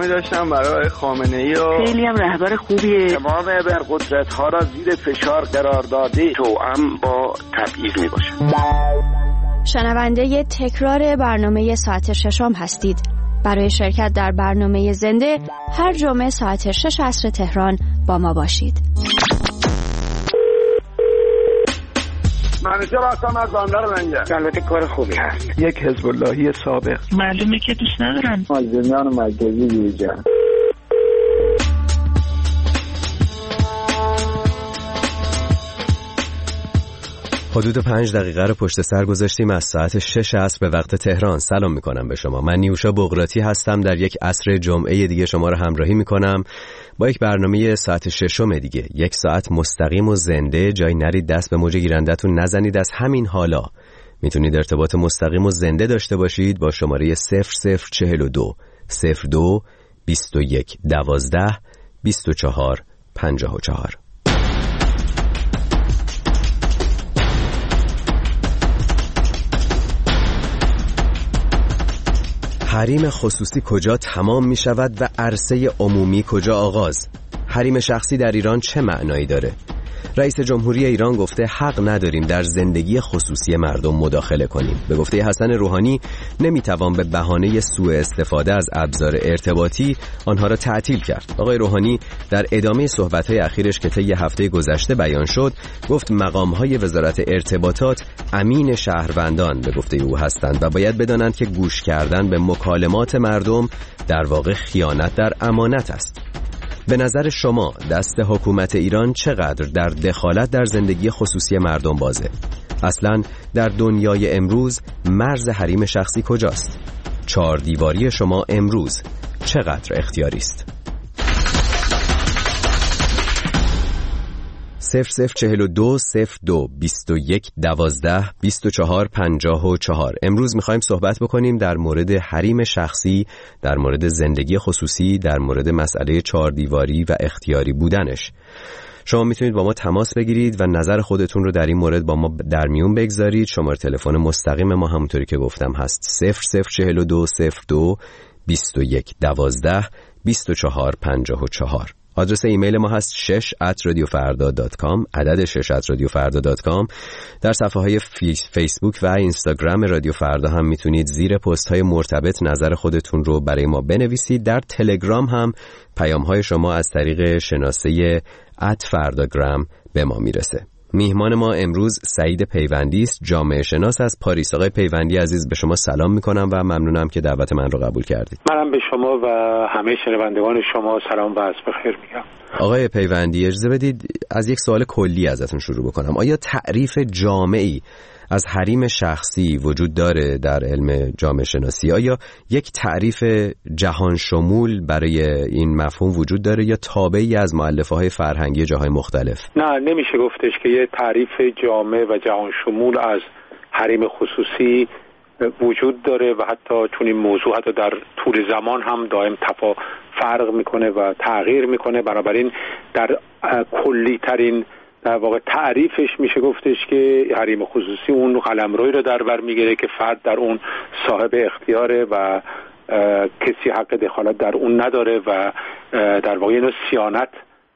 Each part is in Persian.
احترامی داشتم برای خامنه‌ای و خیلی هم رهبر خوبیه. تمام ابرقدرت‌ها را زیر فشار قرار داده توأم با تبعیض میباشد. شنونده تکرار برنامه ساعت ششم هستید. برای شرکت در برنامه زنده هر جمعه ساعت 6 عصر تهران با ما باشید. منوچهر هستم از بندر منجر. البته کار خوبی هست. یک حزب اللهی سابق. معلومه که دوست ندارن. مازندران مرکزی بیرجان. حدود 5 دقیقه رو پشت سر گذاشتیم از ساعت 6 عصر به وقت تهران. سلام میکنم به شما. من نیوشا بغراتی هستم. در یک عصر جمعه دیگه شما رو همراهی میکنم با یک برنامه ساعت 6 دیگه. یک ساعت مستقیم و زنده. جای نرید دست به موج گیرندتون نزنید. از همین حالا میتونید ارتباط مستقیم و زنده داشته باشید با شماره 0042 02 21 12 24 54. حریم خصوصی کجا تمام می شود و عرصه عمومی کجا آغاز؟ حریم شخصی در ایران چه معنایی داره؟ رئیس جمهوری ایران گفته حق نداریم در زندگی خصوصی مردم مداخله کنیم. به گفته حسن روحانی نمیتوان به بهانه سوء استفاده از ابزار ارتباطی آنها را تعطیل کرد. آقای روحانی در ادامه صحبت‌های اخیرش که طی هفته گذشته بیان شد گفت مقام‌های وزارت ارتباطات امین شهروندان به گفته او هستند و باید بدانند که گوش کردن به مکالمات مردم در واقع خیانت در امانت است. به نظر شما دست حکومت ایران چقدر در دخالت در زندگی خصوصی مردم بازه؟ اصلاً در دنیای امروز مرز حریم شخصی کجاست؟ 4 دیواری شما امروز چقدر اختیاری است؟ 0042 02 21 12 24 54. امروز میخوایم صحبت بکنیم در مورد حریم شخصی، در مورد زندگی خصوصی، در مورد مسئله 4 دیواری و اختیاری بودنش. شما میتونید با ما تماس بگیرید و نظر خودتون رو در این مورد با ما در میون بگذارید. شماره تلفن مستقیم ما همونطوری که گفتم هست 0042 02 21 12 24 54. آدرس ایمیل ما هست 6@radiofarda.com، عدد 6@radiofarda.com. در صفحه های فیسبوک و اینستاگرام رادیو فردا هم میتونید زیر پست های مرتبط نظر خودتون رو برای ما بنویسید. در تلگرام هم پیام های شما از طریق شناسه @فرداگرام به ما میرسه. میهمان ما امروز سعید پیوندی است، جامعه شناس از پاریس. آقای پیوندی عزیز به شما سلام میکنم و ممنونم که دعوت من رو قبول کردید. منم به شما و همه شنوندگان شما سلام و عصر بخیر میگم. آقای پیوندی اجازه بدید از یک سوال کلی ازتون شروع بکنم. آیا تعریف جامعی از حریم شخصی وجود داره در علم جامعه شناسی؟ آیا یک تعریف جهان شمول برای این مفهوم وجود داره یا تابعی از مؤلفه‌های فرهنگی جاهای مختلف؟ نه، نمیشه گفتش که یه تعریف جامع و جهان شمول از حریم خصوصی وجود داره و حتی چون این موضوع حتی در طول زمان هم دائم فرق میکنه و تغییر میکنه. بنابراین در کلی ترین در واقع تعریفش میشه گفتش که حریم خصوصی اون قلمرویی رو در بر میگیره که فرد در اون صاحب اختیاره و کسی حق دخالت در اون نداره و در واقع اینو صیانت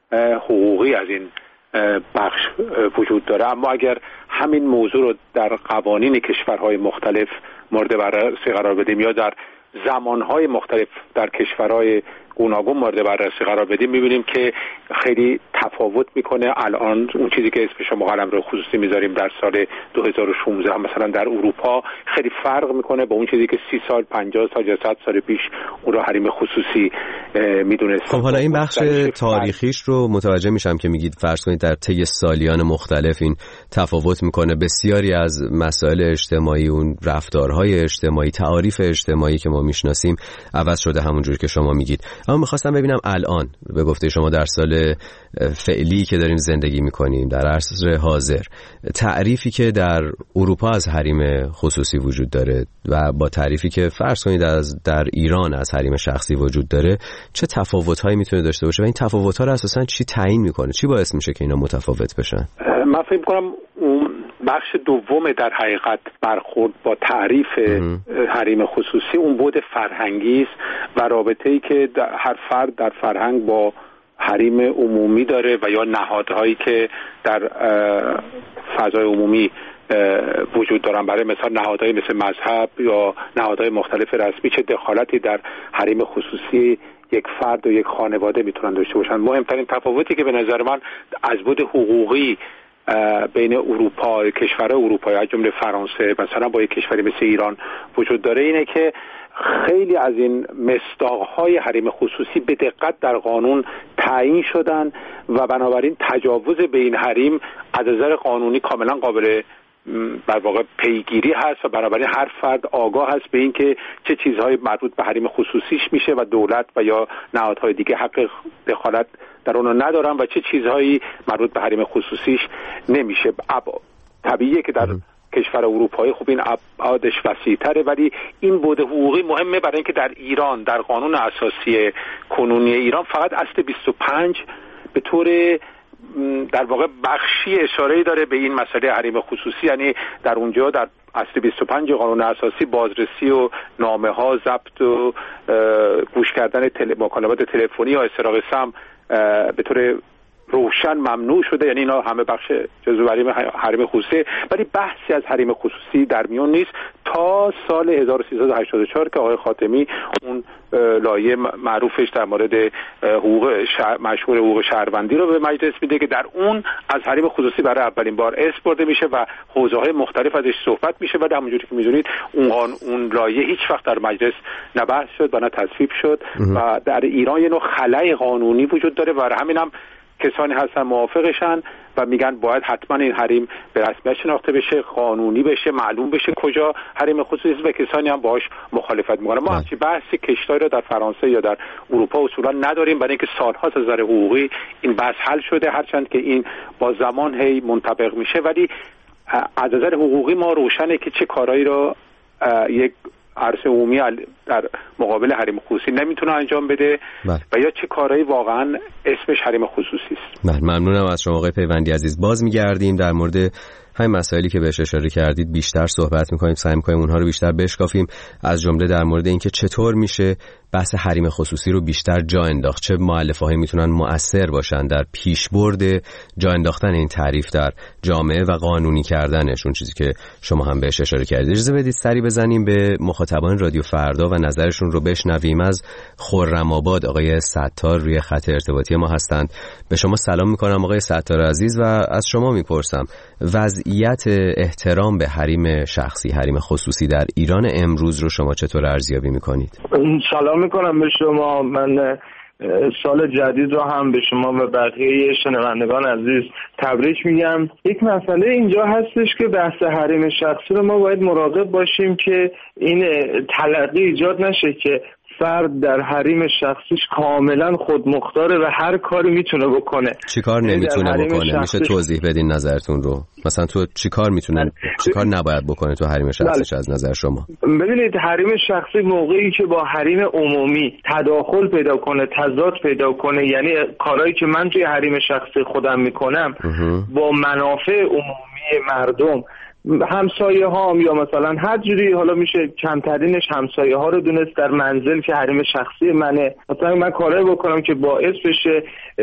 حقوقی از این بخش وجود داره. اما اگر همین موضوع رو در قوانین کشورهای مختلف مورد بررسی قرار بدیم یا در زمانهای مختلف در کشورهای گوناگون مورد بررسی قرار بدیم می‌بینیم که خیلی تفاوت میکنه. الان اون چیزی که اسمش ما قلمرو خصوصی میذاریم در سال 2016 مثلا در اروپا خیلی فرق میکنه با اون چیزی که 30 سال 50 سال یا 100 سال پیش اون رو حریم خصوصی میدونست. خب حالا این بخش تاریخیش رو متوجه میشم که میگید فرض کنید در طی سالیان مختلف این تفاوت میکنه. بسیاری از مسائل اجتماعی، اون رفتارهای اجتماعی، تعاریف اجتماعی که ما میشناسیم عوض شده همونجوری که شما میگید. اما میخواستم ببینم الان به گفته شما در سال فعلی که داریم زندگی میکنیم در عصر حاضر، تعریفی که در اروپا از حریم خصوصی وجود داره و با تعریفی که فرض کنید در ایران از حریم شخصی وجود داره، چه تفاوت‌هایی میتونه داشته باشه و این تفاوت‌ها رو اساساً چی تعیین میکنه؟ چی باعث میشه که اینا متفاوت بشن؟ من فکر می‌کنم بخش دوم در حقیقت برخورد با تعریف حریم خصوصی اون بعد فرهنگی است و رابطه‌ای که هر فرد در فرهنگ با حریم عمومی داره و یا نهادهایی که در فضای عمومی وجود دارن. برای مثال نهادهای مثل مذهب یا نهادهای مختلف رسمی چه دخالتی در حریم خصوصی یک فرد و یک خانواده میتونن داشته باشن. مهمترین تفاوتی که به نظر من از بعد حقوقی بین اروپا، کشورهای اروپایی از جمله فرانسه مثلا با یک کشوری مثل ایران وجود داره اینه که خیلی از این مصداق‌های حریم خصوصی به دقت در قانون تعیین شدن و بنابراین تجاوز به این حریم از نظر قانونی کاملا قابل در واقع پیگیری هست و بنابراین هر فرد آگاه هست به این که چه چیزهای مربوط به حریم خصوصیش میشه و دولت و یا نهادهای دیگه حق دخالت در اونو ندارن و چه چیزهایی مربوط به حریم خصوصیش نمیشه. طبیعیه که در کشور اروپایی خوب این ابعادش وسیع‌تره، ولی این بعد حقوقی مهمه برای اینکه در ایران در قانون اساسی کنونی ایران فقط اصل 25 به طور در واقع بخشی اشاره‌ای داره به این مسئله حریم خصوصی، یعنی در اونجا در اصل 25 قانون اساسی بازرسی و نامه‌ها، ضبط و گوش کردن مکالمات تلفنی یا استراق سم به طور روشن ممنوع شده، یعنی اینا همه بخش جزو حریم خصوصی، ولی بحثی از حریم خصوصی در میون نیست تا سال 1384 که آقای خاتمی اون لایحه معروفش در مورد مشهور حقوق شهروندی رو به مجلس میده که در اون از حریم خصوصی برای اولین بار اسم برده میشه و حوزه‌های مختلف ازش صحبت میشه و همونجوری که میدونید اون لایحه هیچ وقت در مجلس نه بحث شد و نه تصویب شد و در ایران یه نوع خلأ قانونی وجود داره و همینم کسانی هستن موافقشن و میگن باید حتما این حریم به رسمیت شناخته بشه، قانونی بشه، معلوم بشه کجا حریم خصوصی است و کسانی هم باهاش مخالفت میکنن. ما همچین بحث کشتاری رو در فرانسه یا در اروپا اصولا نداریم، برای اینکه سال‌هاست از نظر حقوقی این بحث حل شده، هرچند که این با زمان هی منطبق میشه، ولی از نظر حقوقی ما روشنه که چه کارهایی رو یک عرصه عمومی در مقابل حریم خصوصی نمیتونه انجام بده و یا چه کارهایی واقعا اسمش حریم خصوصی است. ممنونم از شما آقای پیوندی عزیز. باز میگردیم در مورد همین مسائلی که بهش اشاره کردید بیشتر صحبت میکنیم، سعی میکنیم اونها رو بیشتر بشکافیم، از جمله در مورد اینکه چطور میشه بحث حریم خصوصی رو بیشتر جا انداخت، چه مؤلفه‌هایی میتونن مؤثر باشن در پیشبرد جا انداختن این تعریف در جامعه و قانونی کردنش، اون چیزی که شما هم بهش اشاره کردید. اجازه بدید سری بزنیم به مخاطبان رادیو فردا و نظرشون رو بشنویم. از خرم‌آباد آقای ستار روی خط ارتباطی ما هستند. به شما سلام میکنم آقای ستار عزیز و از شما میپرسم وضعیت احترام به حریم شخصی، حریم خصوصی در ایران امروز رو شما چطور ارزیابی میکنید؟ سلام میکنم به شما. من سال جدید رو هم به شما و بقیه شنوندگان عزیز تبریک میگم. یک مسئله اینجا هستش که بحث حریم شخصی رو ما باید مراقب باشیم که این تلقی ایجاد نشه که فرد در حریم شخصیش کاملا خودمختاره و هر کاری میتونه بکنه. چی کار نمیتونه بکنه؟ میشه توضیح بدین نظرتون رو؟ مثلا تو چی کار میتونه، چی کار نباید بکنه تو حریم شخصیش از نظر شما؟ ببینید حریم شخصی موقعی که با حریم عمومی تداخل پیدا کنه، تضاد پیدا کنه، یعنی کارهایی که من توی حریم شخصی خودم میکنم با منافع عمومی مردم، همسایه ها یا مثلا هر جوری، حالا میشه کمترینش همسایه ها رو دونست در منزل که حریم شخصی منه، مثلا من کاری بکنم که باعث بشه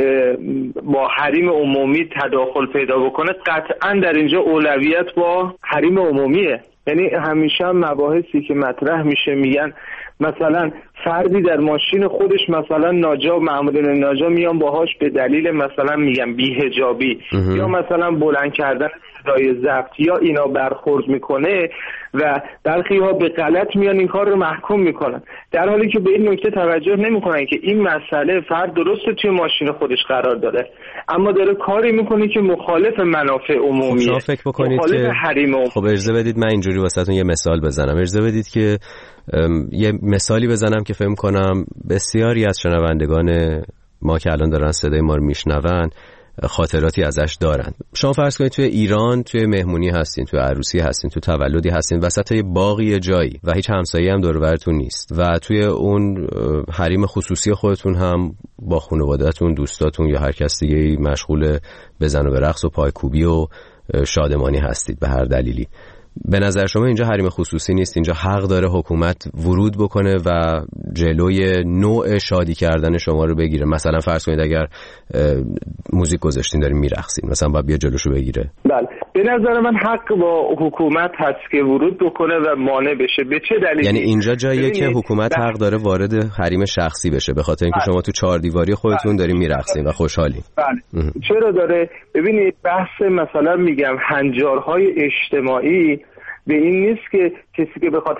با حریم عمومی تداخل پیدا بکنه، قطعا در اینجا اولویت با حریم عمومیه. یعنی همیشه مباحثی که مطرح میشه میگن مثلا فردی در ماشین خودش مثلا ناجا، مأمورین ناجا میان باهاش به دلیل مثلا میگم بی‌حجابی یا مثلا بلند کردن صدای ضبط یا اینا برخورد میکنه و برخی ها به غلط میان این کار رو محکوم میکنن، در حالی که به این نکته توجه نمیکنن که این مسئله فرد درسته توی ماشین خودش قرار داره اما داره کاری میکنه که مخالف منافع عمومیه. خب فکر بکنید که خب اجازه بدید من اینجوری واسهتون یه مثال بزنم. اجازه بدید که یه مثالی بزنم که فهم کنم بسیاری از شنوندگان ما که الان دارن صدای ما رو میشنون خاطراتی ازش دارن. شما فرض کنید توی ایران توی مهمونی هستین، توی عروسی هستین، توی تولدی هستین، وسط یه باغی جایی و هیچ همسایه‌ای هم دور و برتون نیست و توی اون حریم خصوصی خودتون هم با خانواده‌تون، دوستاتون یا هر کس دیگه‌ای مشغول بزن و به رقص و پایکوبی و شادمانی هستید به هر دلیلی. به نظر شما اینجا حریم خصوصی نیست؟ اینجا حق داره حکومت ورود بکنه و جلوی نوع شادی کردن شما رو بگیره؟ مثلا فرض کنید اگر موزیک گذاشتین دارین میرقصین، مثلا باید بیا جلوشو بگیره. بله، به نظر من حق با حکومت هست که ورود بکنه و مانع بشه. به چه دلیلی؟ یعنی اینجا جاییه که حکومت حق داره وارد حریم شخصی بشه به خاطر اینکه شما تو 4 دیواری خودتون دارین میرقصین و خوشحالین. بله. چرا داره؟ ببینید بحث مثلا میگم هنجارهای اجتماعی به این نیست که کسی که بخواد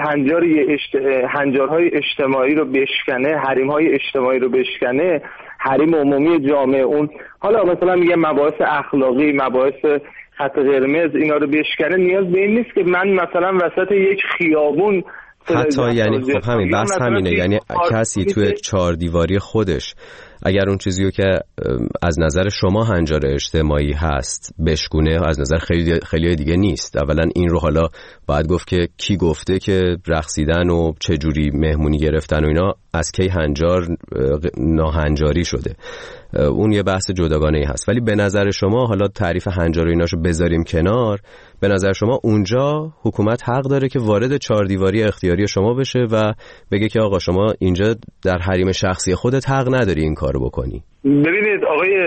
هنجارهای اجتماعی رو بشکنه، حریم‌های اجتماعی رو بشکنه، حریم عمومی جامعه اون حالا مثلا میگم مباحث اخلاقی، مباحث خط قرمز اینا رو بشکنه، نیاز به این نیست که من مثلا وسط یک خیابون حتی یعنی خب همین بس همینه، یعنی کسی توی 4 دیواری خودش اگر اون چیزیو که از نظر شما هنجار اجتماعی هست بشکونه، از نظر خیلی دیگه نیست. اولا این رو حالا باید گفت که کی گفته که رقصیدن و چه جوری مهمونی گرفتن و اینا از کی هنجار ناهنجاری شده، اون یه بحث جداگانه ای هست. ولی به نظر شما حالا تعریف هنجار و ایناشو بذاریم کنار، به نظر شما اونجا حکومت حق داره که وارد 4 دیواری اختیاری شما بشه و بگه که آقا شما اینجا در حریم شخصی خودت حق نداری این کارو بکنی؟ ببینید آقای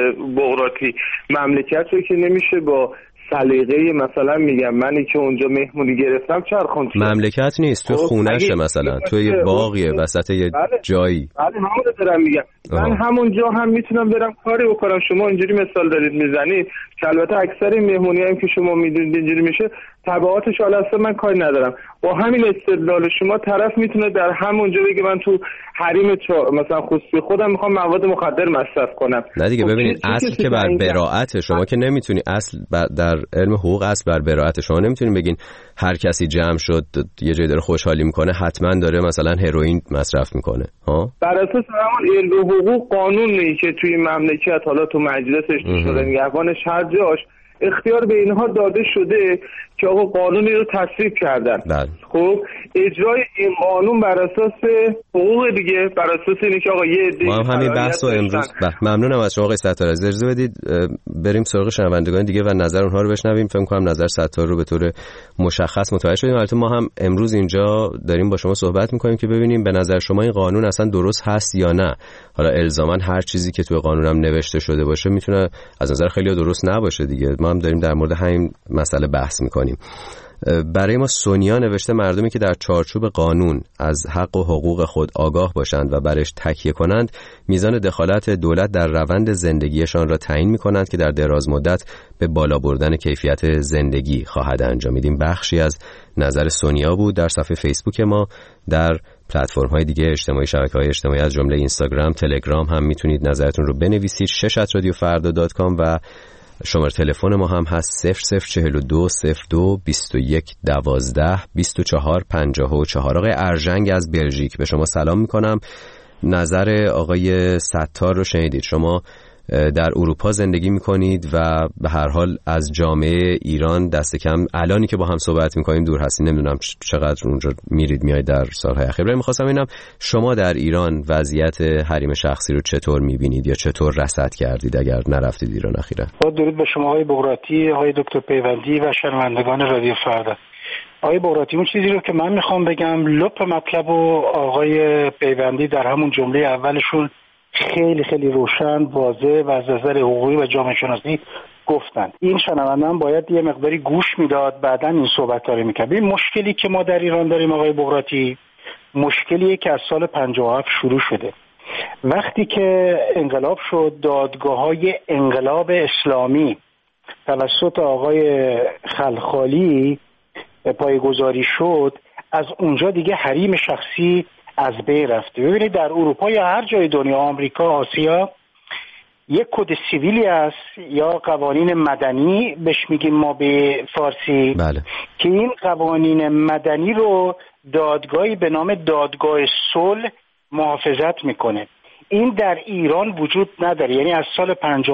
بغراتی، مملکت رو که نمیشه با سلیقه مثلا میگم منی که اونجا مهمونی گرفتم چرخون. مملکت نیست، تو خونه‌شه، مثلا تو یه باغیه وسط یه جایی. بله همون رو دارم میگم. من همونجا هم میتونم برم کاری بکنم. شما اینجوری مثال دارید میزنید که البته اکثر مهمونی‌هایی که شما میدونید اینجوری میشه، تبعاتش اصلا من کاری ندارم. با همین استدلال شما طرف میتونه در همونجا بگه من تو حریم مثلا خصوصی خودم میخوام مواد مخدر مصرف کنم. نه دیگه، ببینید اصل که بر براءت شما که نمیتونی، اصل در علم حقوق اصل بر براءت شما نمیتونین بگین هر کسی جمع شد یه جایی داره خوشحالی میکنه حتما داره مثلا هروئین مصرف میکنه. ها بر اساس همون علم حقوق قانونی که توی مملکت حالا تو مجلسش شده نگهبانش هر جاش اختیار به اینها داده شده که آقا قانونی رو تصویب کردن. خب اجرای این قانون بر اساس حقوق دیگه، بر اساس اینه که آقا یه عده ما همین بحث رو امروز ممنونم از شما آقای ستار. اجازه بدید بریم سراغ شنوندگان دیگه و نظر اونها رو بشنویم. فکر کنم نظر ستار رو به طور مشخص متوجه شدیم. البته ما هم امروز اینجا داریم با شما صحبت می‌کنیم که ببینیم به نظر شما این قانون اصلا درست هست یا نه. حالا الزاما هر چیزی که توی قانونم نوشته شده باشه میتونه از نظر خیلی درست نباشه دیگه. ما هم داریم در مورد همین مسئله بحث می‌کنیم. برای ما سونیا نوشته مردمی که در چارچوب قانون از حق و حقوق خود آگاه باشند و برش تکیه کنند میزان دخالت دولت در روند زندگیشان را تعیین می‌کنند که در دراز مدت به بالا بردن کیفیت زندگی خواهد انجامید. این بخشی از نظر سونیا بود. در صفحه فیسبوک ما، در پلتفرم‌های دیگه اجتماعی، شبکه‌های اجتماعی از جمله اینستاگرام، تلگرام هم میتونید نظرتون رو بنویسید. @radiofarda.com و شماره تلفن ما هم هست 0042 02 21 12 24 54. آقای ارژنگ از بلژیک به شما سلام میکنم. نظر آقای ستار رو شنیدید. شما در اروپا زندگی میکنید و به هر حال از جامعه ایران دست کم الانی که با هم صحبت میکنیم دور هستید. نمیدونم چقدر اونجا میرید میاید در سالهای اخیر. میخواستم ببینم شما در ایران وضعیت حریم شخصی رو چطور میبینید یا چطور رصد کردید اگر نرفتید ایران اخیراً؟ با درود به شما آقای بغراتی، آقای دکتر پیوندی و شنوندگان رادیو فردا. آقای بغراتی، اون چیزی رو که من میخوام بگم لپ مطلب و آقای پیوندی در همون جمله اولشون خیلی خیلی روشن، واضح و از نظر حقوقی و جامعه شناسی گفتن. این شنونده‌ام باید یه مقداری گوش میداد، بعداً این صحبت‌ها رو می‌کرد. این مشکلی که ما در ایران داریم آقای بغراتی، مشکلیه که از سال 57 شروع شده. وقتی که انقلاب شد، دادگاه‌های انقلاب اسلامی توسط آقای خلخالی پایه‌گذاری شد، از اونجا دیگه حریم شخصی از بین رفته. ببینید در اروپا یا هر جای دنیا، آمریکا، آسیا، یک کد سیویلی است یا قوانین مدنی بهش میگیم ما به فارسی. بله. که این قوانین مدنی رو دادگاهی به نام دادگاه صلح محافظت میکنه. این در ایران وجود نداره، یعنی از سال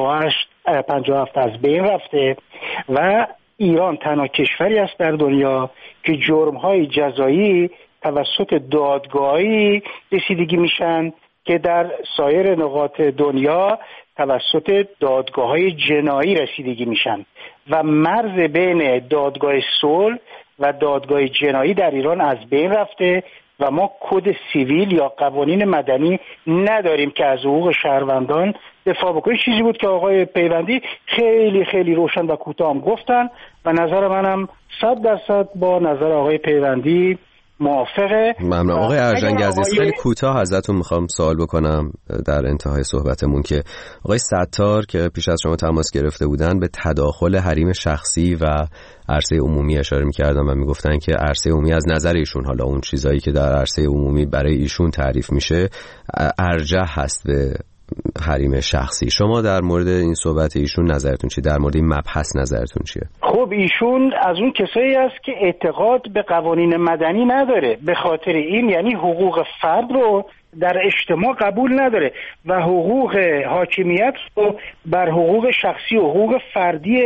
57 از بین رفته و ایران تنها کشوری است در دنیا که جرم‌های جزایی توسط دادگاهی رسیدگی میشن که در سایر نقاط دنیا توسط دادگاه‌های جنایی رسیدگی میشن و مرز بین دادگاه صلح و دادگاه جنایی در ایران از بین رفته و ما کد سیویل یا قوانین مدنی نداریم که از حقوق شهروندان دفاع بکنه. چیزی بود که آقای پیوندی خیلی خیلی روشن و کوتاه گفتن و نظر منم 100% با نظر آقای پیوندی موافقه. ممنون. آقای ارژنگ عزیز، خیلی کوتاه ازتون میخوام سوال بکنم در انتهای صحبتمون که آقای ستار که پیش از شما تماس گرفته بودن به تداخل حریم شخصی و عرصه عمومی اشاره میکردن و میگفتن که عرصه عمومی از نظر ایشون، حالا اون چیزایی که در عرصه عمومی برای ایشون تعریف میشه، ارجح هست به حریم شخصی. شما در مورد این صحبت ایشون نظرتون چیه؟ در مورد این مبحث نظرتون چیه؟ خب ایشون از اون کسایی است که اعتقاد به قوانین مدنی نداره، به خاطر این یعنی حقوق فرد رو در اجتماع قبول نداره و حقوق حاکمیت رو بر حقوق شخصی و حقوق فردی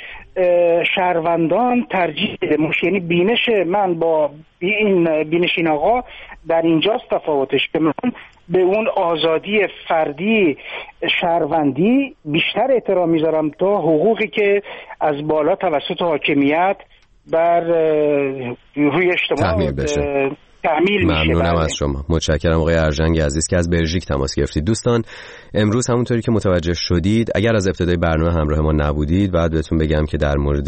شهروندان ترجیح بده. یعنی بینش من با این بینش این آقا در اینجاست تفاوتش، که من به اون آزادی فردی شهروندی بیشتر احترام میذارم تا حقوقی که از بالا توسط حاکمیت بر روی اجتماع تعمیل میشه. ممنونم از شما. متشکرم آقای ارژنگ عزیز که از بلژیک تماس گرفتید. دوستان امروز همونطوری که متوجه شدید، اگر از ابتدای برنامه همراه ما نبودید، بعد بهتون بگم که در مورد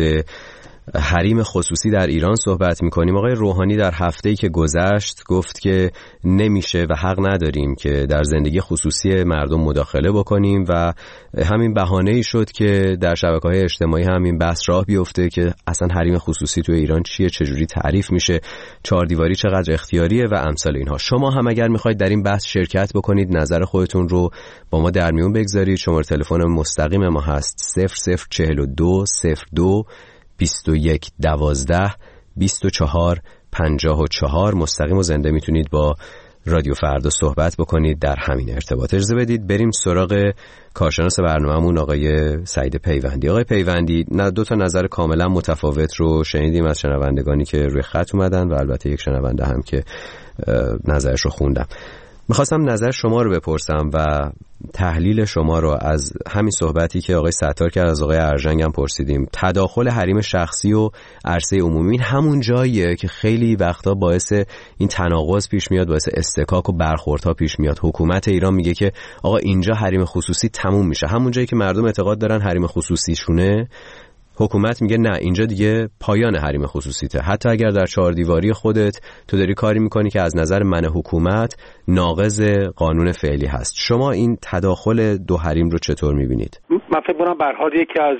حریم خصوصی در ایران صحبت میکنیم. آقای روحانی در هفته‌ای که گذشت گفت که نمیشه و حق نداریم که در زندگی خصوصی مردم مداخله بکنیم و همین بهانه‌ای شد که در شبکه‌های اجتماعی همین بحث راه بیفته که اصلا حریم خصوصی تو ایران چیه، چجوری تعریف میشه، چهار دیواری چقدر اختیاریه و امثال اینها. شما هم اگر میخواید در این بحث شرکت بکنید، نظر خودتون رو با ما در میون بگذارید. شماره تلفن مستقیم ما هست 0042 02 21 12 24 54. مستقیم و زنده میتونید با رادیو فردا صحبت بکنید در همین ارتباط. اجازه بدید بریم سراغ کارشناس برنامه‌مون آقای سعید پیوندی. آقای پیوندی، دو تا نظر کاملا متفاوت رو شنیدیم از شنوندگانی که روی خط اومدن و البته یک شنونده هم که نظرش رو خوندم. میخواستم نظر شما رو بپرسم و تحلیل شما رو از همین صحبتی که آقای ستار کرد، از آقای ارژنگ هم پرسیدیم. تداخل حریم شخصی و عرصه عمومی همون جاییه که خیلی وقتا باعث این تناقض پیش میاد، باعث استکاک و برخوردها پیش میاد. حکومت ایران میگه که آقا اینجا حریم خصوصی تموم میشه، همون جایی که مردم اعتقاد دارن حریم خصوصی شونه، حکومت میگه نه، اینجا دیگه پایان حریم خصوصیته. حتی اگر در چهار دیواری خودت تو داری کاری میکنی که از نظر من حکومت ناقض قانون فعلی هست. شما این تداخل دو حریم رو چطور میبینید؟ من فکر کنم به هر حال یکی از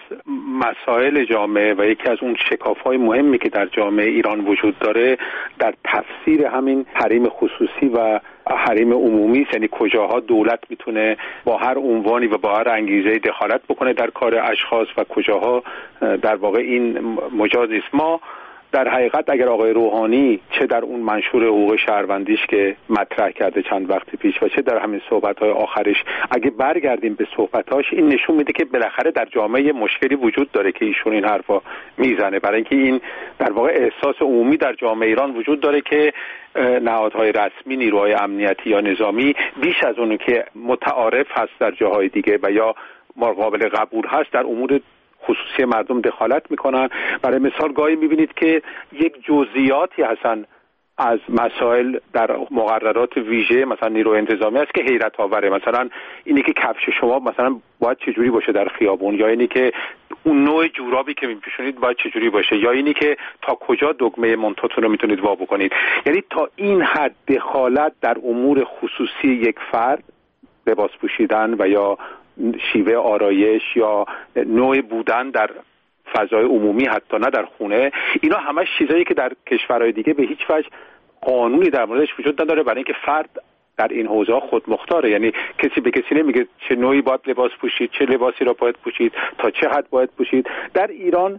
مسائل جامعه و یکی از اون شکاف‌های مهمی که در جامعه ایران وجود داره در تفسیر همین حریم خصوصی و حریم عمومی، یعنی کجاها دولت میتونه با هر عنوانی و با هر انگیزه دخالت بکنه در کار اشخاص و کجاها در واقع این مجاز است. ما در حقیقت اگر آقای روحانی چه در اون منشور حقوق شهروندیش که مطرح کرده چند وقت پیش و چه در همین صحبت‌های آخرش، اگه برگردیم به صحبتاش، این نشون میده که بالاخره در جامعه مشکلی وجود داره که ایشون این حرفا میزنه، برای اینکه این در واقع احساس عمومی در جامعه ایران وجود داره که نهادهای رسمی، نیروهای امنیتی یا نظامی بیش از اونو که متعارف هست در جاهای دیگه و یا قابل قبول هست در امور خصوصی مردم دخالت میکنن. برای مثال گاهی میبینید که یک جزئیاتی هستن از مسائل در مقررات ویژه مثلا نیروی انتظامی است که حیرت آوره، مثلا اینی که کفش شما مثلا باید چجوری باشه در خیابون، یا اینی که اون نوع جورابی که میپوشونید باید چجوری باشه، یا اینی که تا کجا دگمه منتوتون رو میتونید وا بکنید. یعنی تا این حد دخالت در امور خصوصی یک فرد، لباس پوشیدن و یا شیوه آرایش یا نوع بودن در فضای عمومی، حتی نه در خونه، اینا همش چیزایی که در کشورهای دیگه به هیچ وجه قانونی در موردش وجود نداره، برای اینکه فرد در این حوزه خود مختاره. یعنی کسی به کسی نمیگه چه نوعی باید لباس پوشید، چه لباسی را باید پوشید، تا چه حد باید پوشید. در ایران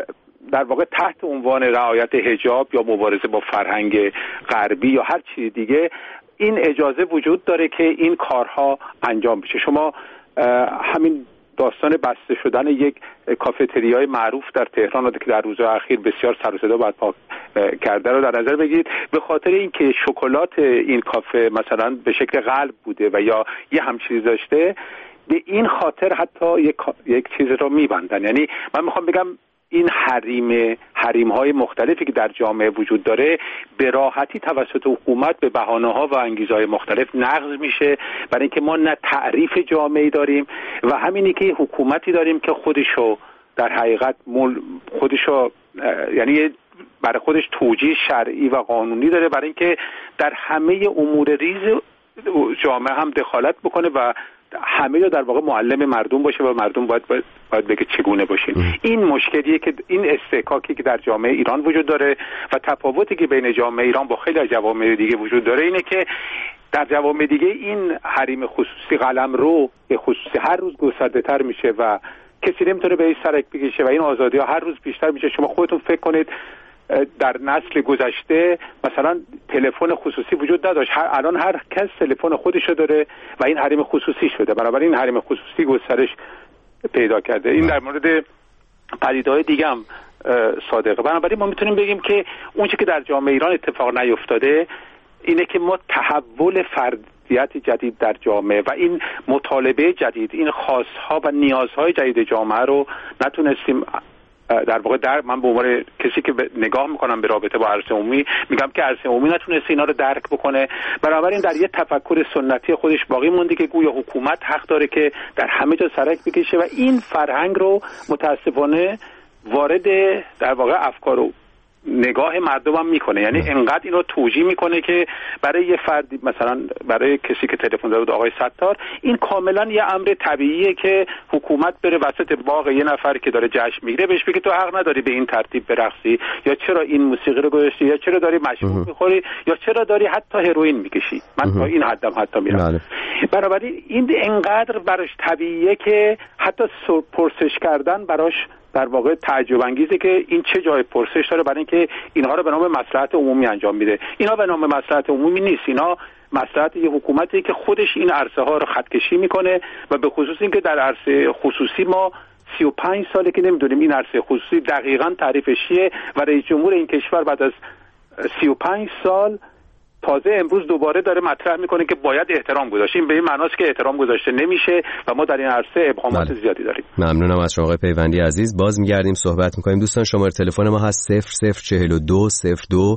در واقع تحت عنوان رعایت حجاب یا مبارزه با فرهنگ غربی یا هر چیز دیگه این اجازه وجود داره که این کارها انجام بشه. شما همین داستان بسته شدن یک کافتریای معروف در تهران که در روزهای اخیر بسیار سر و صدا برپا کرده رو در نظر بگیرید. به خاطر اینکه شکلات این کافه مثلا به شکل قلب بوده و یا یه همچیز داشته، به این خاطر حتی یک چیز رو میبندن. یعنی من میخوام بگم این حریم‌های مختلفی که در جامعه وجود داره به راحتی توسط حکومت به بهانه‌ها و انگیزه‌های مختلف نقض میشه، برای اینکه ما نه تعریف جامعه‌ای داریم و همینی که حکومتی داریم که خودشو در حقیقت یعنی برای خودش توجیه شرعی و قانونی داره برای اینکه در همه امور ریز جامعه هم دخالت بکنه و همه رو در واقع معلم مردم باشه و مردم باید بگه چگونه باشیم. این مشکلیه که این استحکاکی که در جامعه ایران وجود داره و تفاوتی که بین جامعه ایران با خیلی از جوامع دیگه وجود داره اینه که در جوامع دیگه این حریم خصوصی قلمرو به خصوصی هر روز گسترده تر میشه و کسی نمیتونه به این سرک بکشه و این آزادی ها هر روز بیشتر میشه. شما خودتون فکر کنید در نسل گذشته مثلا تلفن خصوصی وجود نداشت، الان هر کس تلفن خودشو داره و این حریم خصوصی شده، بنابراین حریم خصوصی گسترش پیدا کرده. این در مورد پدیده‌های دیگه هم صادقه. بنابراین ما میتونیم بگیم که اون چیزی که در جامعه ایران اتفاق نیفتاده اینه که ما تحول فردیت جدید در جامعه و این مطالبه جدید، این خواست‌ها و نیازهای جدید جامعه رو نتونستیم در واقع من به عنوان کسی که نگاه میکنم به رابطه با عرصه عمومی میگم که عرصه عمومی نتونسته اینا رو درک بکنه، بنابراین در یه تفکر سنتی خودش باقی مونده که گویا حکومت حق داره که در همه جا سرک بکشه و این فرهنگ رو متاسفانه وارد در واقع افکار و نگاه مردم هم میکنه. یعنی انقدر اینو توجیه میکنه که برای یه فردی، مثلا برای کسی که تلفن زده بود آقای ستار، این کاملا یه امر طبیعیه که حکومت بره وسط باغ یه نفر که داره جشن میگیره بهش بگه تو حق نداری به این ترتیب برقصی، یا چرا این موسیقی رو گذاشتی، یا چرا داری مشروب میخوری، یا چرا داری حتی هروئین میکشی. من تا این حدم حتی میرم. بنابراین این انقدر براش طبیعیه که حتی پرسش کردن براش در واقع تعجب انگیزه که این چه جای پرسش داره، برای اینکه اینها رو به نام مصلحت عمومی انجام میده. اینا به نام مصلحت عمومی نیست، اینا مصلحت یه حکومتی که خودش این عرصه ها رو خطکشی میکنه و به خصوص اینکه در عرصه خصوصی ما 35 ساله که نمیدونیم این عرصه خصوصی دقیقاً تعریفش چیه و رئیس جمهور این کشور بعد از 35 سال تازه امروز دوباره داره مطرح میکنه که باید احترام گذاشت. این به این معناست که احترام گذاشته نمیشه و ما در این عرصه ابهامات زیادی داریم. ممنونم از شما آقای پیوندی عزیز. باز میگردیم صحبت میکنیم. دوستان شماره تلفن ما هست 0042 02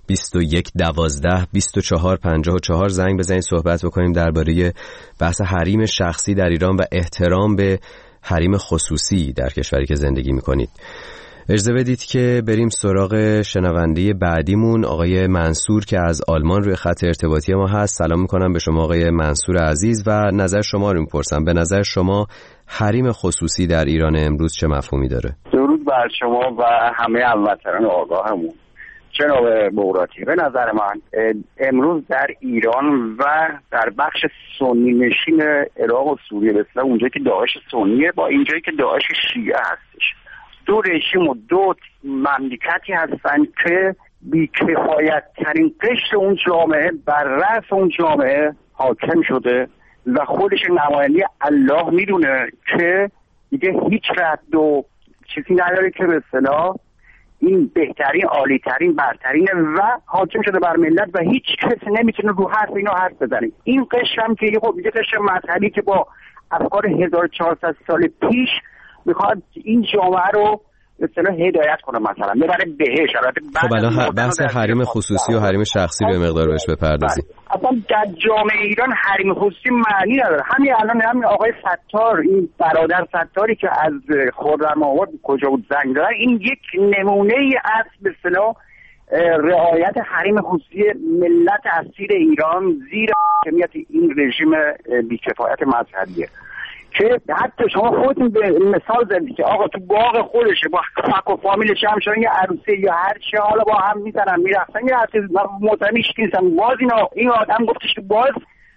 21 12 24 54. زنگ بزنید صحبت بکنیم درباره بحث حریم شخصی در ایران و احترام به حریم خصوصی در کشوری که زندگی میکنید. اجازه بدید که بریم سراغ شنونده بعدیمون، آقای منصور که از آلمان روی خط ارتباطی ما هست. سلام میکنم به شما آقای منصور عزیز و نظر شما رو میپرسم. به نظر شما حریم خصوصی در ایران امروز چه مفهومی داره؟ درود بر شما و همه هموطنان آگاهمون. جناب بغراتی، به نظر من امروز در ایران و در بخش سنی نشین عراق و سوریه، مثلا اونجایی که داعش سنیه با اینجایی که داعش شیعه هستش، دو رژیم و دو مملکتی هستن که بی‌کفایت ترین قشر اون جامعه بر رأس اون جامعه حاکم شده و خودش نماینده الله میدونه که دیگه هیچ رد و چیزی نداره که به اصطلاح این بهترین، عالیترین، برترینه و حاکم شده بر ملت و هیچ کسی نمیتونه رو حرف اینا حرف بزنه. این قشر هم که یه قشر مذهبی که با افکار 1400 سال پیش میخواد این جامعه رو به اصطلاح هدایت کنه، مثلا ببره بهش. خب الان بحث حریم خصوصی و حریم شخصی رو مقدار بهش بپردازیم. اصلا در جامعه ایران حریم خصوصی معنی نداره. همین الان همین آقای ستار، این برادر ستاری که از خرم‌آباد کجا بود زنگ دادن، این یک نمونه ای از به اصطلاح رعایت حریم خصوصی ملت اصیل ایران زیر حاکمیت این رژیم بی‌کفایت مذهبیه که حتی شما خودتون به مثال زدید که آقا تو باغ خودشه با فک و فامیلش هم شدن یه عروسه یا هر چی، حالا با هم میزنن میرفتن یه حتی معتمیش نیستن. باز این آدم گفتش که باز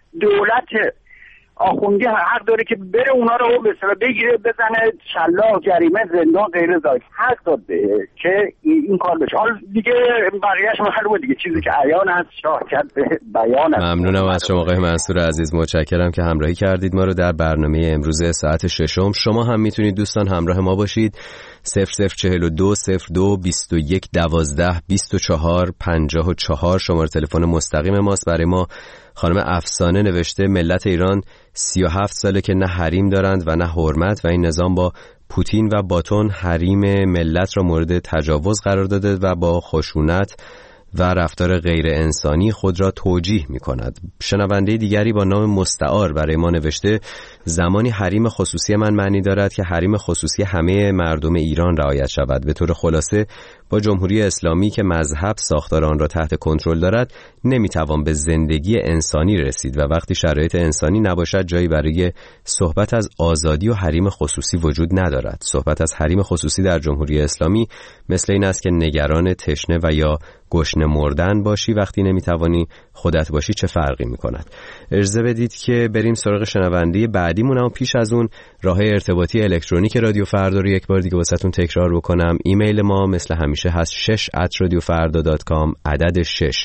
دولت آخوندی حق داره که بره اونا رو به اصطلاح بگیره بزنه شلاق، جریمه، زندان، غیر ذالک. حق داد که این کار بشه. حالا دیگه بقیه‌اش معلومه دیگه، چیزی که عیان است شاهد به بیان است. ممنونم از شما آقای منصور عزیز، متشکرم که همراهی کردید ما رو در برنامه امروز ساعت 6. شما هم میتونید دوستان همراه ما باشید. 0042 02 21 12 24 54 شماره تلفن مستقیم ماست. برای ما خانم افسانه نوشته ملت ایران 37 ساله که نه حریم دارند و نه حرمت و این نظام با پوتین و باتون حریم ملت را مورد تجاوز قرار داده و با خشونت و رفتار غیر انسانی خود را توجیه می کند. شنونده دیگری با نام مستعار برای ما نوشته زمانی حریم خصوصی من معنی دارد که حریم خصوصی همه مردم ایران رعایت شود. به طور خلاصه با جمهوری اسلامی که مذهب ساختار آن را تحت کنترل دارد نمیتوان به زندگی انسانی رسید و وقتی شرایط انسانی نباشد جایی برای صحبت از آزادی و حریم خصوصی وجود ندارد. صحبت از حریم خصوصی در جمهوری اسلامی مثل این است که نگران تشنه و یا گشنه مردن باشی وقتی نمیتوانی خودت باشی چه فرقی میکند. اجازه بدید که بریم سراغ شنونده بعدیمون، اما پیش از اون راههای ارتباطی الکترونیک رادیو فردا رو یک بار دیگه واسهتون تکرار بکنم. ایمیل ما مثل همیشه هست 6@radiofarda.com، عدد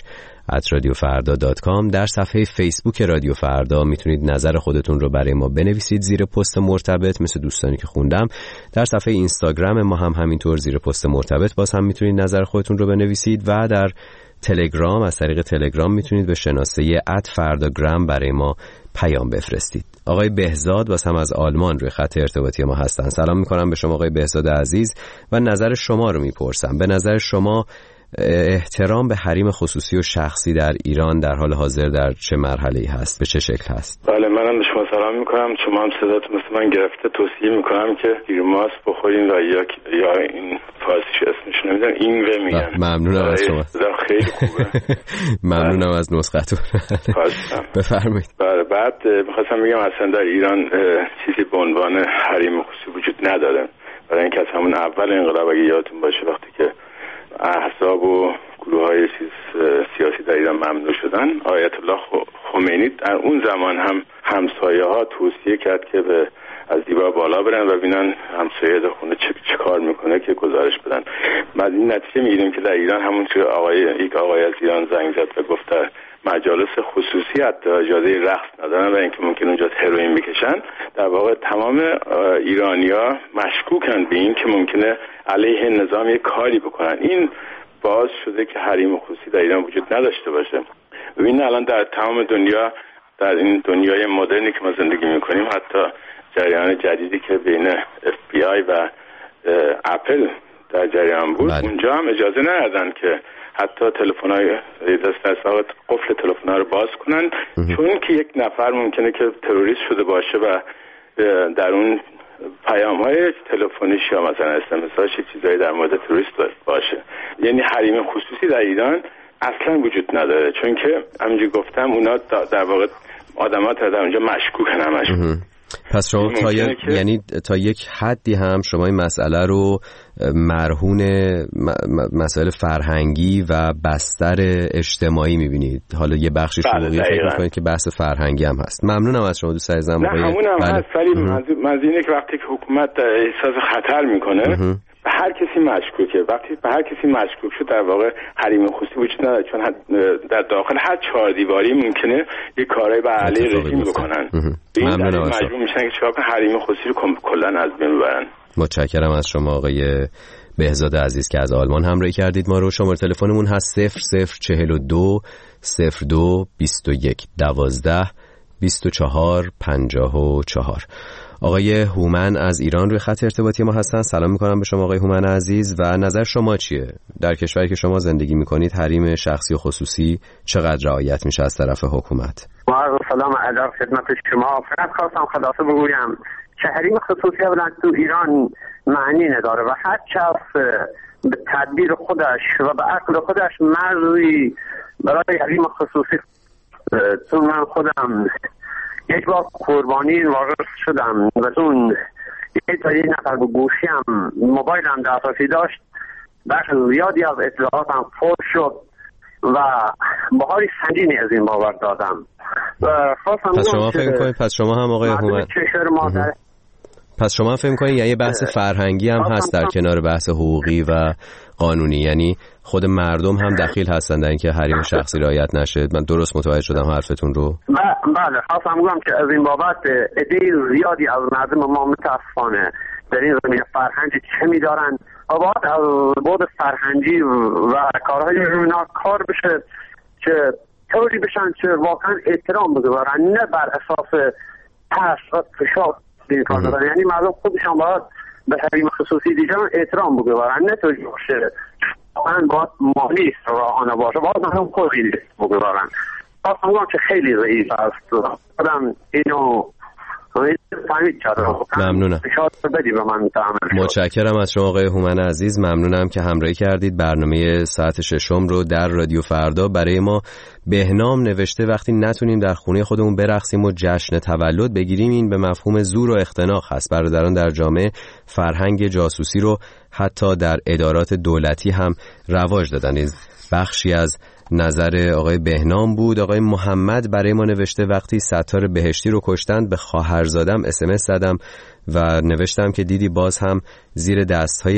6@radiofarda.com. در صفحه فیسبوک رادیو فردا میتونید نظر خودتون رو برای ما بنویسید زیر پست مرتبط مثل دوستانی که خوندم. در صفحه اینستاگرام ما هم همینطور زیر پست مرتبط باز هم میتونید نظر خودتون رو بنویسید و در تلگرام از طریق تلگرام میتونید به شناسه @فرdagram برای ما پیام بفرستید. آقای بهزاد واسه هم از آلمان روی خط ارتباطی ما هستن. سلام میکنم به شما آقای بهزاد عزیز و نظر شما رو میپرسم. به نظر شما احترام به حریم خصوصی و شخصی در ایران در حال حاضر در چه مرحله‌ای هست؟ به چه شکل هست؟ بله، منم به شما سلام میکنم. شما هم صداتون مثل من گرفته. توصیه میکنم که گیرماس بخورین و یا این فارسیش اسمش نمیدونم این و میگن. ممنونم از شما. خیلی خوبه. ممنونم از نسختون. بفرمایید. بله، بعد میخواستم بگم اصلا در ایران چیزی به عنوان حریم خصوصی وجود نداره. برای اینکه از همون اول انقلاب اگه یادتون باشه وقتی که احزاب و گروه‌های سیاسی در ایران ممنوع شدن، آیت الله خمینی در اون زمان هم همسایه‌ها توصیه کرد که از دیوار بالا برن و ببینن همسایه در خونه چه کار میکنه که گزارش بدن. بعد این نتیجه میگیریم که در ایران همون که یک آقای از ایران زنگ زد و گفت در مجالس خصوصی حتی اجازه رقص ندارن و اینکه ممکن اونجا هروئین بکشن. در واقع تمام ایرانی‌ها مشکوکن به این که ممکنه علیه نظام یک کاری بکنن. این باعث شده که حریم خصوصی در ایران وجود نداشته باشه. ببینید الان در تمام دنیا، در این دنیای مدرنی که ما زندگی میکنیم، حتی جریان جدیدی که بین FBI و اپل در جریان بود، اونجا هم اجازه ندادن که حتی تلفن‌های دسترس قفل تلفن‌ها رو باز کنن، چون که یک نفر ممکنه که تروریست شده باشه و در اون پیام‌های تلفنیش یا مثلا SMS چیزایی در مورد تروریست باشه. یعنی حریم خصوصی در ایران اصلا وجود نداره، چون که همونجوری گفتم اونا در واقع آدم‌ها در اونجا مشکوکن همشون. پس شما یعنی تا یک حدی هم شما این مسئله رو مرهون مسائل فرهنگی و بستر اجتماعی می‌بینید. حالا یه بخشی شروعی فکر می‌کنید که بحث فرهنگی هم هست. ممنونم از شما دوست عزیزم. نه همون هم هست، ولی منظور که وقتی که حکومت احساس خطر میکنه به هر کسی مشکوکه. وقتی به هر کسی مشکوک شد در واقع حریم خصوصی وجود نداره، چون در داخل هر چهار دیواری ممکنه یه کارهای به علیه رژیم بکنن. این مجبور میشن که چیکار کنن؟ حریم خصوصی رو کلا از بین ببرن. متشکرم از شما آقای بهزاد عزیز که از آلمان همراهی کردید ما رو. شماره تلفنمون هست 0042 02 21 12 24 54. آقای هومن از ایران روی خط ارتباطی ما هستن. سلام میکنم به شما آقای هومن عزیز و نظر شما چیه؟ در کشوری که شما زندگی میکنید حریم شخصی و خصوصی چقدر رعایت میشه از طرف حکومت؟ سلام علیکم خدمت شما. فقط خواستم خلاصه بگویم که حریم خصوصی اولا تو ایران معنی نداره و هر کس به تدبیر خودش و به عقل خودش مرزی برای حریم خصوصی، چون من خودم یک بار قربانی واقع شدم و چون یک نفر به گوشیم موبایلم دسترسی داشت، بخش زیادی از اطلاعاتم فوت شد و بهاری سنگینی از این باور دادم. پس شما فکر کنید پس شما هم آقای هومن پس شما فکر کنید یه بحث فرهنگی هم هست در کنار بحث حقوقی و قانونی، یعنی خود مردم هم دخیل هستن در اینکه حریم شخصی رعایت نشه. من درست متوجه شدم حرفتون رو؟ بله، خواستم بگم که از این بابت عده زیادی از مردم ما متاسفانه در این زمینه فرهنگی چه می‌دارن و باید از بود فرهنگی و کارهای روینا کار بشه که طوری بشن که واقعا احترام بگذارن، نه بر اساس ترس فشار این کار دارن. یعنی مردم خودشان باید به حریم خصوصی دیگران احترام بگذارن، نه طوری باشه واقعا باید مالی راهانه باشه، باید مردم خودی بگذارن. همون که خیلی ضعیف است آدم اینو ممنونم. متشکرم از شما آقای هومن عزیز. ممنونم که همراهی کردید. برنامه ساعت ششم رو در رادیو فردا برای ما بهنام نوشته وقتی نتونیم در خونه خودمون برقصیم و جشن تولد بگیریم این به مفهوم زور و اختناق هست. برادران در جامعه فرهنگ جاسوسی رو حتی در ادارات دولتی هم رواج دادن. بخشی از نظر آقای بهنام بود. آقای محمد برای ما نوشته وقتی ستار بهشتی رو کشتند به خواهرزادم SMS زدم و نوشتم که دیدی باز هم زیر دستهای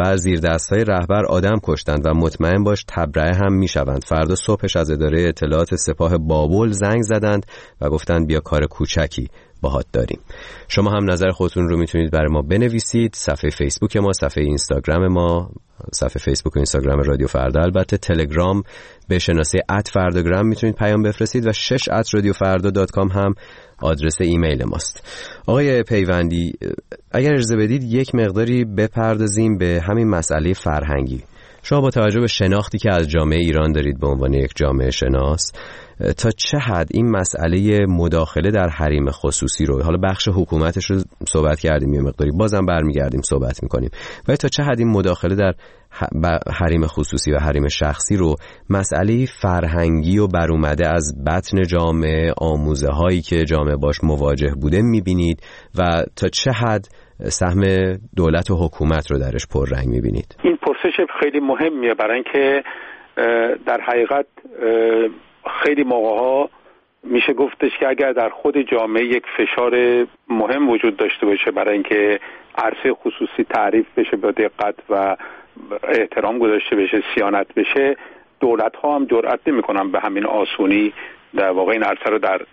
رهبر آدم کشتند و مطمئن باش تبرئه هم میشوند. فردا صبحش از اداره اطلاعات سپاه بابل زنگ زدند و گفتند بیا کار کوچکی باهات داریم. شما هم نظر خودتون رو میتونید برای ما بنویسید. صفحه فیسبوک ما، صفحه اینستاگرام ما، صفحه فیسبوک و اینستاگرام رادیو فردا، البته تلگرام به شناسه @فرداگرام میتونید پیام بفرستید و 6@radiofarda.com هم آدرس ایمیل ماست. آقای پیوندی اگر اجازه بدید یک مقداری بپردازیم به همین مسئله فرهنگی. شما با توجه به شناختی که از جامعه ایران دارید به عنوان یک جامعه شناس، تا چه حد این مسئله مداخله در حریم خصوصی رو، حالا بخش حکومتش رو صحبت کردیم یه مقداری، بازم برمیگردیم صحبت میکنیم، و تا چه حد این مداخله در حریم خصوصی و حریم شخصی رو مسئله فرهنگی و برومده از بطن جامعه، آموزه هایی که جامعه باش مواجه بوده میبینید و تا چه حد سهم دولت و حکومت رو درش پررنگ میبینید؟ این پرسش خیلی مهمیه، برای اینکه در حقیقت خیلی موقع‌ها میشه گفتش که اگر در خود جامعه یک فشار مهم وجود داشته باشه برای اینکه عرصه خصوصی تعریف بشه با دقت و احترام گذاشته بشه، صیانت بشه، دولت‌ها هم جرئت نمی‌کنن به همین آسونی در واقع این عرصه رو در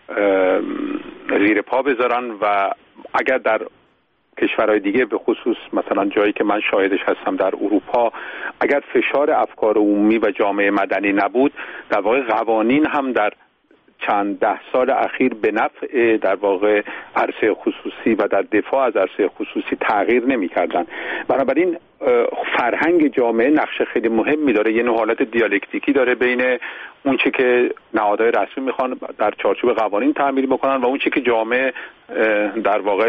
زیر پا بذارن. و اگر در کشورهای دیگه به خصوص مثلا جایی که من شاهدش هستم در اروپا، اگر فشار افکار عمومی و جامعه مدنی نبود، در واقع قوانین هم در چند ده سال اخیر به نفع در واقع عرصه خصوصی و در دفاع از عرصه خصوصی تغییر نمی‌کردن. بنابراین فرهنگ جامعه نقش خیلی مهمی داره، یه نوع حالت دیالکتیکی داره بین اون چه که نهادهای رسمی میخوان در چارچوب قوانین تعمیل بکنن و اون چه که جامعه در واقع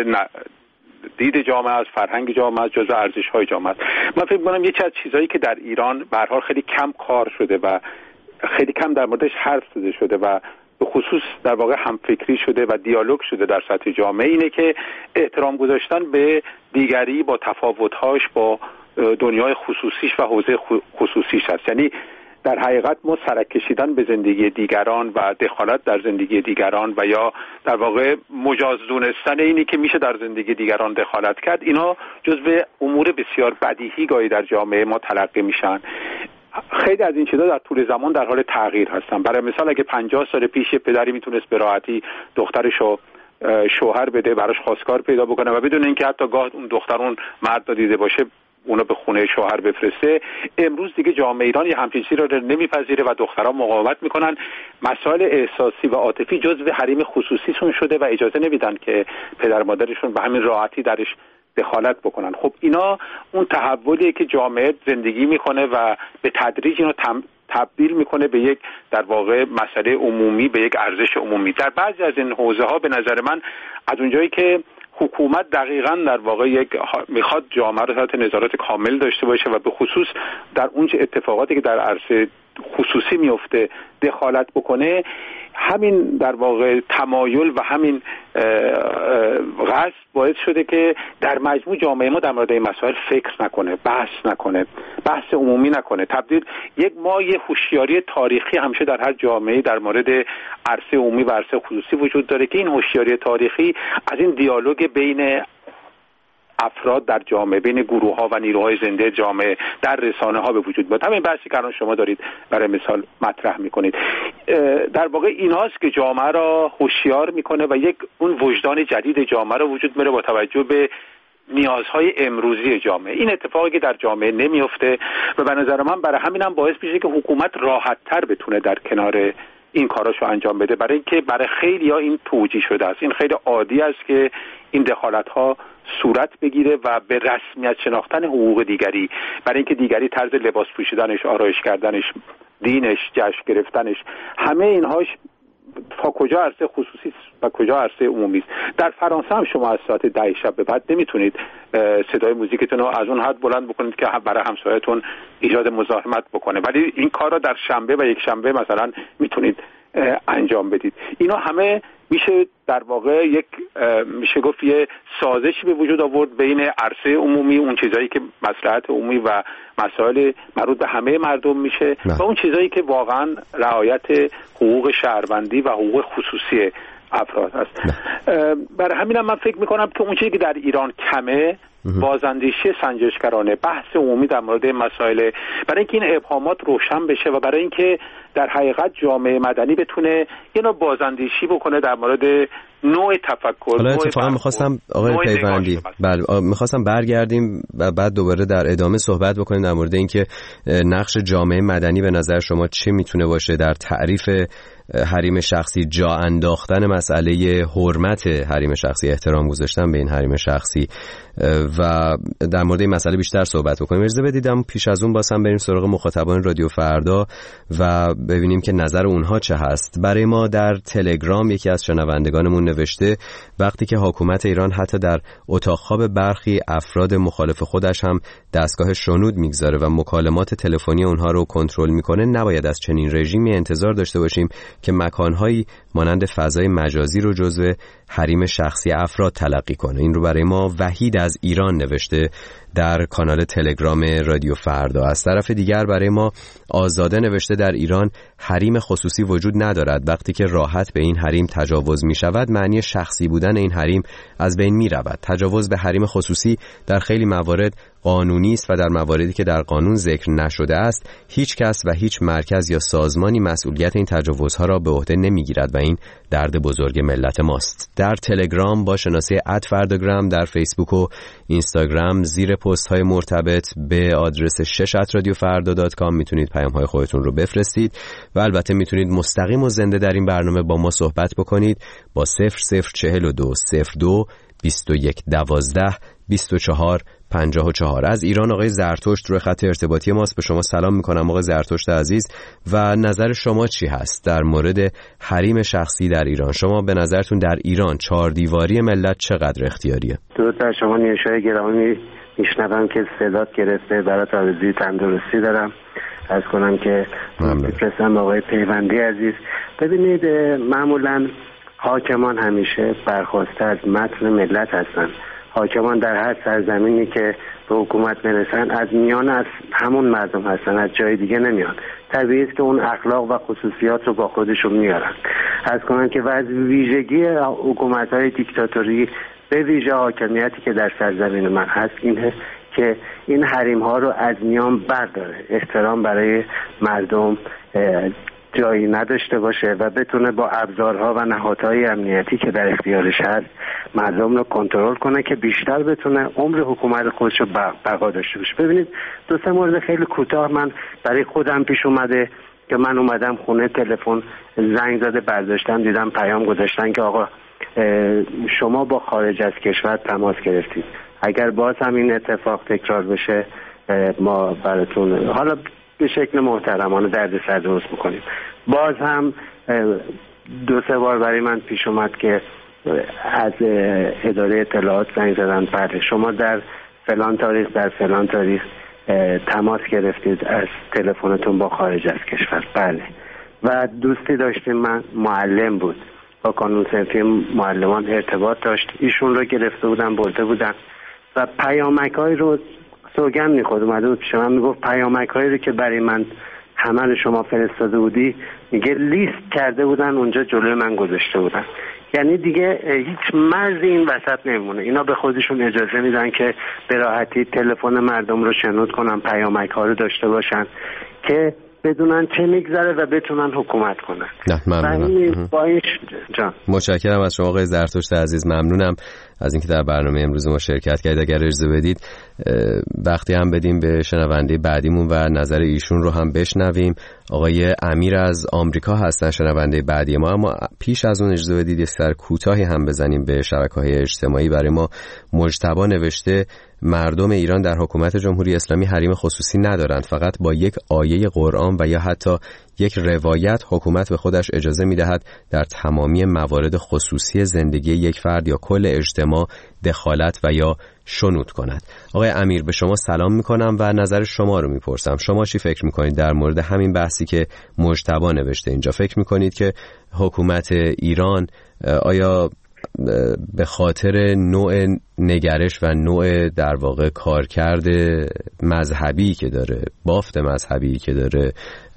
دید جامعه از فرهنگ جامعه از جزء ارزش‌های جامعه است. من فکر می‌کنم یکی از چیزایی که در ایران به هر حال خیلی کم کار شده و خیلی کم در موردش حرف زده شده و به خصوص در واقع همفکری شده و دیالوگ شده در سطح جامعه اینه که احترام گذاشتن به دیگری با تفاوت‌هاش، با دنیای خصوصیش و حوزه خصوصیش هست. یعنی در حقیقت ما سرک کشیدن به زندگی دیگران و دخالت در زندگی دیگران و یا در واقع مجاز دونستن اینی که میشه در زندگی دیگران دخالت کرد، اینا جزو امور بسیار بدیهی گاهی در جامعه ما تلقی میشن. خیلی از این چیزا در طول زمان در حال تغییر هستن. برای مثال اگه 50 سال پیش پدری میتونست به راحتی دخترشو شوهر بده، براش خواستگار پیدا بکنه و بدون اینکه حتی گاه اون دختر اون مرد دیده باشه اونا به خونه شوهر بفرسته، امروز دیگه جامعه ایران یه همچین چیزی رو نمیپذیره و دخترها مقاومت میکنن. مسائل احساسی و عاطفی جزو حریم خصوصیشون شده و اجازه نمیدن که پدر مادرشون به همین راحتی درش دخالت بکنن. خب اینا اون تحولیه که جامعه زندگی میکنه و به تدریج اینو تبدیل میکنه به یک در واقع مسئله عمومی، به یک ارزش عمومی. در بعضی از این حوزه ها به نظر من از اونجایی که حکومت دقیقاً در واقع میخواد جامعه رو تحت نظارت کامل داشته باشه و به خصوص در اون چه اتفاقاتی که در عرصه خصوصی میفته دخالت بکنه، همین در واقع تمایل و همین قصد باعث شده که در مجموع جامعه ما در مورد این مسائل فکر نکنه، بحث نکنه، بحث عمومی نکنه. ما یه هوشیاری تاریخی همیشه در هر جامعه در مورد عرصه عمومی و عرصه خصوصی وجود داره که این هوشیاری تاریخی از این دیالوگ بین افراد در جامعه، بین گروه ها و نیروهای زنده جامعه در رسانه ها به وجود بیاد. همین بحثی که الان شما دارید برای مثال مطرح میکنید، در واقع ایناست که جامعه را هوشیار میکنه و یک اون وجدان جدید جامعه را وجود میاره با توجه به نیازهای امروزی جامعه. این اتفاقی که در جامعه نمیفته و به نظر من برای همین هم باعث میشه که حکومت راحت‌تر بتونه در کنار این کاراشو انجام بده، برای اینکه برای خیلی‌ها این توجیه شده است. این خیلی عادی است که این دخالت‌ها صورت بگیره و به رسمیت شناختن حقوق دیگری، برای اینکه دیگری طرز لباس پوشیدنش، آرایش کردنش، دینش، جشن گرفتنش، همه اینهاش تا کجا عرصه خصوصی و کجا عرصه عمومی است. در فرانسه هم شما از ساعت 10 شب به بعد نمیتونید صدای موزیکتون رو از اون حد بلند بکنید که برای همسایه‌تون ایجاد مزاحمت بکنه، ولی این کار رو در شنبه و یک شنبه مثلا میتونید انجام بدید. اینا همه میشه در واقع یک میشه گفت یه سازشی به وجود آورد بین عرصه عمومی، اون چیزایی که مصلحت عمومی و مسائل مربوط به همه مردم میشه و اون چیزایی که واقعا رعایت حقوق شهروندی و حقوق خصوصی افراد هست. برای همینم من فکر میکنم که اون چیزی که در ایران کمه بازاندیشی سنجشگرانه، بحث عمومی در مورد مسائل، برای اینکه این ابهامات روشن بشه و برای اینکه در حقیقت جامعه مدنی بتونه یه نوع بازاندیشی بکنه در مورد نوع تفکر. حالا اتفاقا می‌خواستم آقای پیوندی می‌خواستم برگردیم و بعد دوباره در ادامه صحبت بکنیم در مورد اینکه نقش جامعه مدنی به نظر شما چه میتونه باشه در تعریف حریم شخصی، جا انداختن مسئله حرمت حریم شخصی، احترام گذاشتن به این حریم شخصی و در مورد این مسئله بیشتر صحبت بکنیم. اجازه بدیدم پیش از اون بازم بریم سراغ مخاطبان رادیو فردا و ببینیم که نظر اونها چه هست. برای ما در تلگرام یکی از شنوندگانمون نوشته وقتی که حکومت ایران حتی در اتاق خواب برخی افراد مخالف خودش هم دستگاه شنود میگذاره و مکالمات تلفنی اونها رو کنترل میکنه، نباید از چنین رژیمی انتظار داشته باشیم که مکانهایی مانند فضای مجازی رو جزو حریم شخصی افراد تلقی کنه. این رو برای ما وحید از ایران نوشته در کانال تلگرام رادیو فردا. از طرف دیگر برای ما آزاده نوشته در ایران حریم خصوصی وجود ندارد. وقتی که راحت به این حریم تجاوز می شود معنی شخصی بودن این حریم از بین می رود. تجاوز به حریم خصوصی در خیلی موارد قانونی است و در مواردی که در قانون ذکر نشده است هیچ کس و هیچ مرکز یا سازمانی مسئولیت این تجاوزها را به عهده نمیگیرد و این درد بزرگ ملت ماست. در تلگرام با شناسه @فرداگرام، در فیسبوک و اینستاگرام زیر پست های مرتبط به آدرس 6@radiofarda.com میتونید پیام های خودتون رو بفرستید و البته میتونید مستقیم و زنده در این برنامه با ما صحبت بکنید با 0042 02 21 12 24 54. از ایران آقای زرتشت روی خط ارتباطی ماست. به شما سلام میکنم آقای زرتشت عزیز و نظر شما چی هست در مورد حریم شخصی در ایران؟ شما به نظرتون در ایران چهار دیواری ملت چقدر اختیاریه؟ درود بر شما نیوشای گرامی، میشنوم که صدات گرفته، برات آرزوی تندرستی دارم. عرض کنم که میفرستم آقای پیوندی عزیز. ببینید معمولا حاکمان همیشه برخواسته از متن ملت هستن. حاکمان در هر سرزمینی که به حکومت میرسن از میان از همون مردم هستن، از جای دیگه نمیان. طبیعی است که اون اخلاق و خصوصیات رو با خودشون میارن. عرض کنم که ویژگی حکومت‌های دیکتاتوری به ویژه حاکمیتی که در سرزمین من هست اینه که این حریم‌ها رو از میان برداره، احترام برای مردم جایی نداشته باشه و بتونه با ابزارها و نهادهای امنیتی که در اختیارش هست مردم رو کنترل کنه که بیشتر بتونه عمر حکومت خودش رو بقا داشته باشه. ببینید دو سه مورد خیلی کوتاه من برای خودم پیش اومده که من اومدم خونه، تلفن زنگ زده، برداشتم دیدم پیام گذاشتن که آقا شما با خارج از کشور تماس گرفتید، اگر باز هم این اتفاق تکرار بشه ما براتون حالا به شکل محترمانه دردسر درست میکنیم. باز هم دو سه بار برای من پیش اومد که از اداره اطلاعات زنگ زدن، بله شما در فلان تاریخ در فلان تاریخ تماس گرفتید از تلفنتون با خارج از کشور. بله. و دوستی داشتیم، من معلم بود، با قانون صنفی معلمان ارتباط داشت، ایشون رو گرفته بودن برده بودن و پیامک‌هایی رو سوگند می‌خورد. اومده بود پیش من میگفت پیامک‌هایی رو که برای من همه رو شما فرستاده بودی، میگه لیست کرده بودن اونجا جلوی من گذاشته بودن. یعنی دیگه هیچ مرزی این وسط نمیمونه. اینا به خودشون اجازه میدن که به راحتی تلفن مردم رو شنود کنن، پیامک‌ها رو داشته باشن که بدونن چه میگذره و بتونن حکومت کنن. نه ممنونم. با جان. متشکرم از شما آقای زرتشت عزیز، ممنونم از اینکه در برنامه امروز ما شرکت کردید. اگر اجازه بدید وقتی هم بدیم به شنونده بعدیمون و نظر ایشون رو هم بشنویم. آقای امیر از آمریکا هستن شنونده بعدی ما، اما پیش از اون اجازه بدید یک سر کوتاهی هم بزنیم به شبکه‌های اجتماعی. برای ما مجتبی نوشته مردم ایران در حکومت جمهوری اسلامی حریم خصوصی ندارند، فقط با یک آیه قرآن و یا حتی یک روایت حکومت به خودش اجازه می‌دهد در تمامی موارد خصوصی زندگی یک فرد یا کل اجتماع دخالت و یا شنود کند. آقای امیر به شما سلام میکنم و نظر شما رو میپرسم. شما چی فکر میکنید در مورد همین بحثی که مجتبی نوشته اینجا؟ فکر میکنید که حکومت ایران آیا به خاطر نوع نگرش و نوع در واقع کارکرد مذهبی که داره، بافت مذهبی که داره،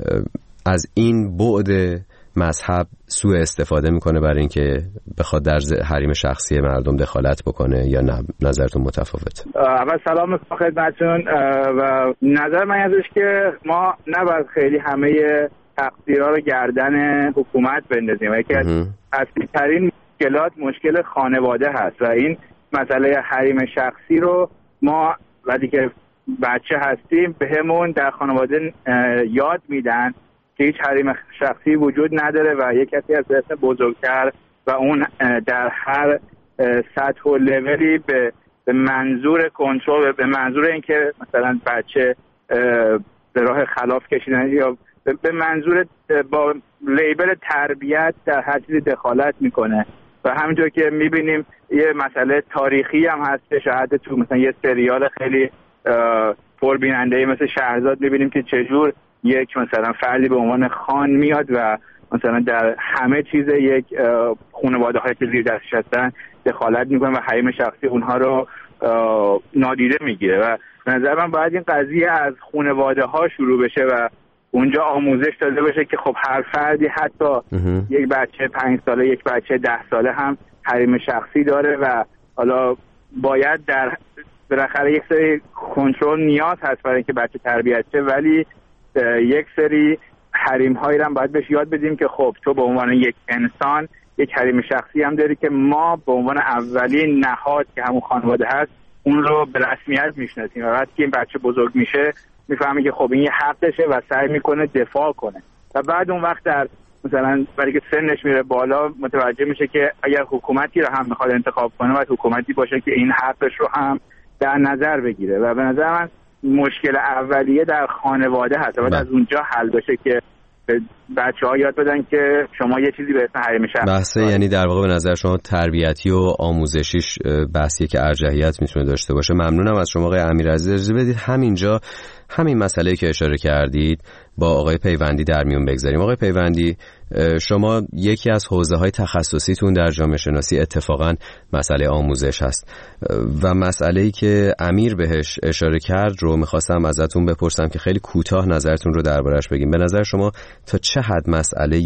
از این بعد مذهب سوء استفاده میکنه برای اینکه بخواد در حریم شخصی مردم دخالت بکنه، یا نه نظرتون متفاوته؟ اول سلام میکنم خدمتتون و نظر من ازش که ما نباید خیلی همه تقصیرها رو گردن حکومت بندازیم. یکی از اصلی‌ترین مشکلات مشکل خانواده هست و این مسئله حریم شخصی رو ما وقتی که بچه هستیم بهمون در خانواده یاد میدن که هیچ حریم شخصی وجود نداره و یک کسی از اسم بزرگتر و اون در هر سطح و لولی به منظور کنترل، به منظور اینکه مثلا بچه به راه خلاف کشیدن یا به منظور با لیبل تربیت در هر چیزی دخالت میکنه. و همینطور که میبینیم یه مسئله تاریخی هم هست، شاید تو مثلا یه سریال خیلی پربیننده مثل شهرزاد میبینیم که چجور یک مثلا فردی به عنوان خان میاد و مثلا در همه چیز یک خانواده های که زیر دستش هستن دخالت میکنه و حریم شخصی اونها رو نادیده میگیره. و به نظر من باید این قضیه از خانواده ها شروع بشه و اونجا آموزش داده بشه که خب هر فردی، حتی یک بچه 5 ساله، یک بچه 10 ساله هم حریم شخصی داره و حالا باید در بالاخره یک سری کنترل نیاز هست برای اینکه بچه تربیت شه، ولی یک سری حریم هایی هم باید بهش یاد بدیم که خب تو به عنوان یک انسان یک حریم شخصی هم داری که ما به عنوان اولین نهاد که همون خانواده هست اون رو به رسمیت میشناسیم و وقتی که این بچه بزرگ میشه میفهمه که خب این یه حقشه و سعی میکنه دفاع کنه و بعد اون وقت در مثلا برای که سنش میره بالا متوجه میشه که اگر حکومتی رو هم میخواد انتخاب کنه باید حکومتی باشه که این حقش رو هم در نظر بگیره و به نظر من مشکل اولیه در خانواده هست و بعد از اونجا حل بشه که بچه‌ها یاد بدن که شما یه چیزی به اسم حریم شخصی بحثه، یعنی در واقع به نظر شما تربیتی و آموزشیش بحثیه که ارجحیت میتونه داشته باشه. ممنونم از شما آقای امیرعزیز. اجازه بدید همینجا همین مسئله که اشاره کردید با آقای پیوندی در میون بگذاریم. آقای پیوندی، شما یکی از حوزه‌های تخصصیتون در جامعه شناسی اتفاقاً مسئله آموزش هست و مسئله‌ای که امیر بهش اشاره کرد رو می‌خواستم ازتون بپرسم که خیلی کوتاه نظرتون رو دربارش بگیم. به نظر شما تا چه حد مسئله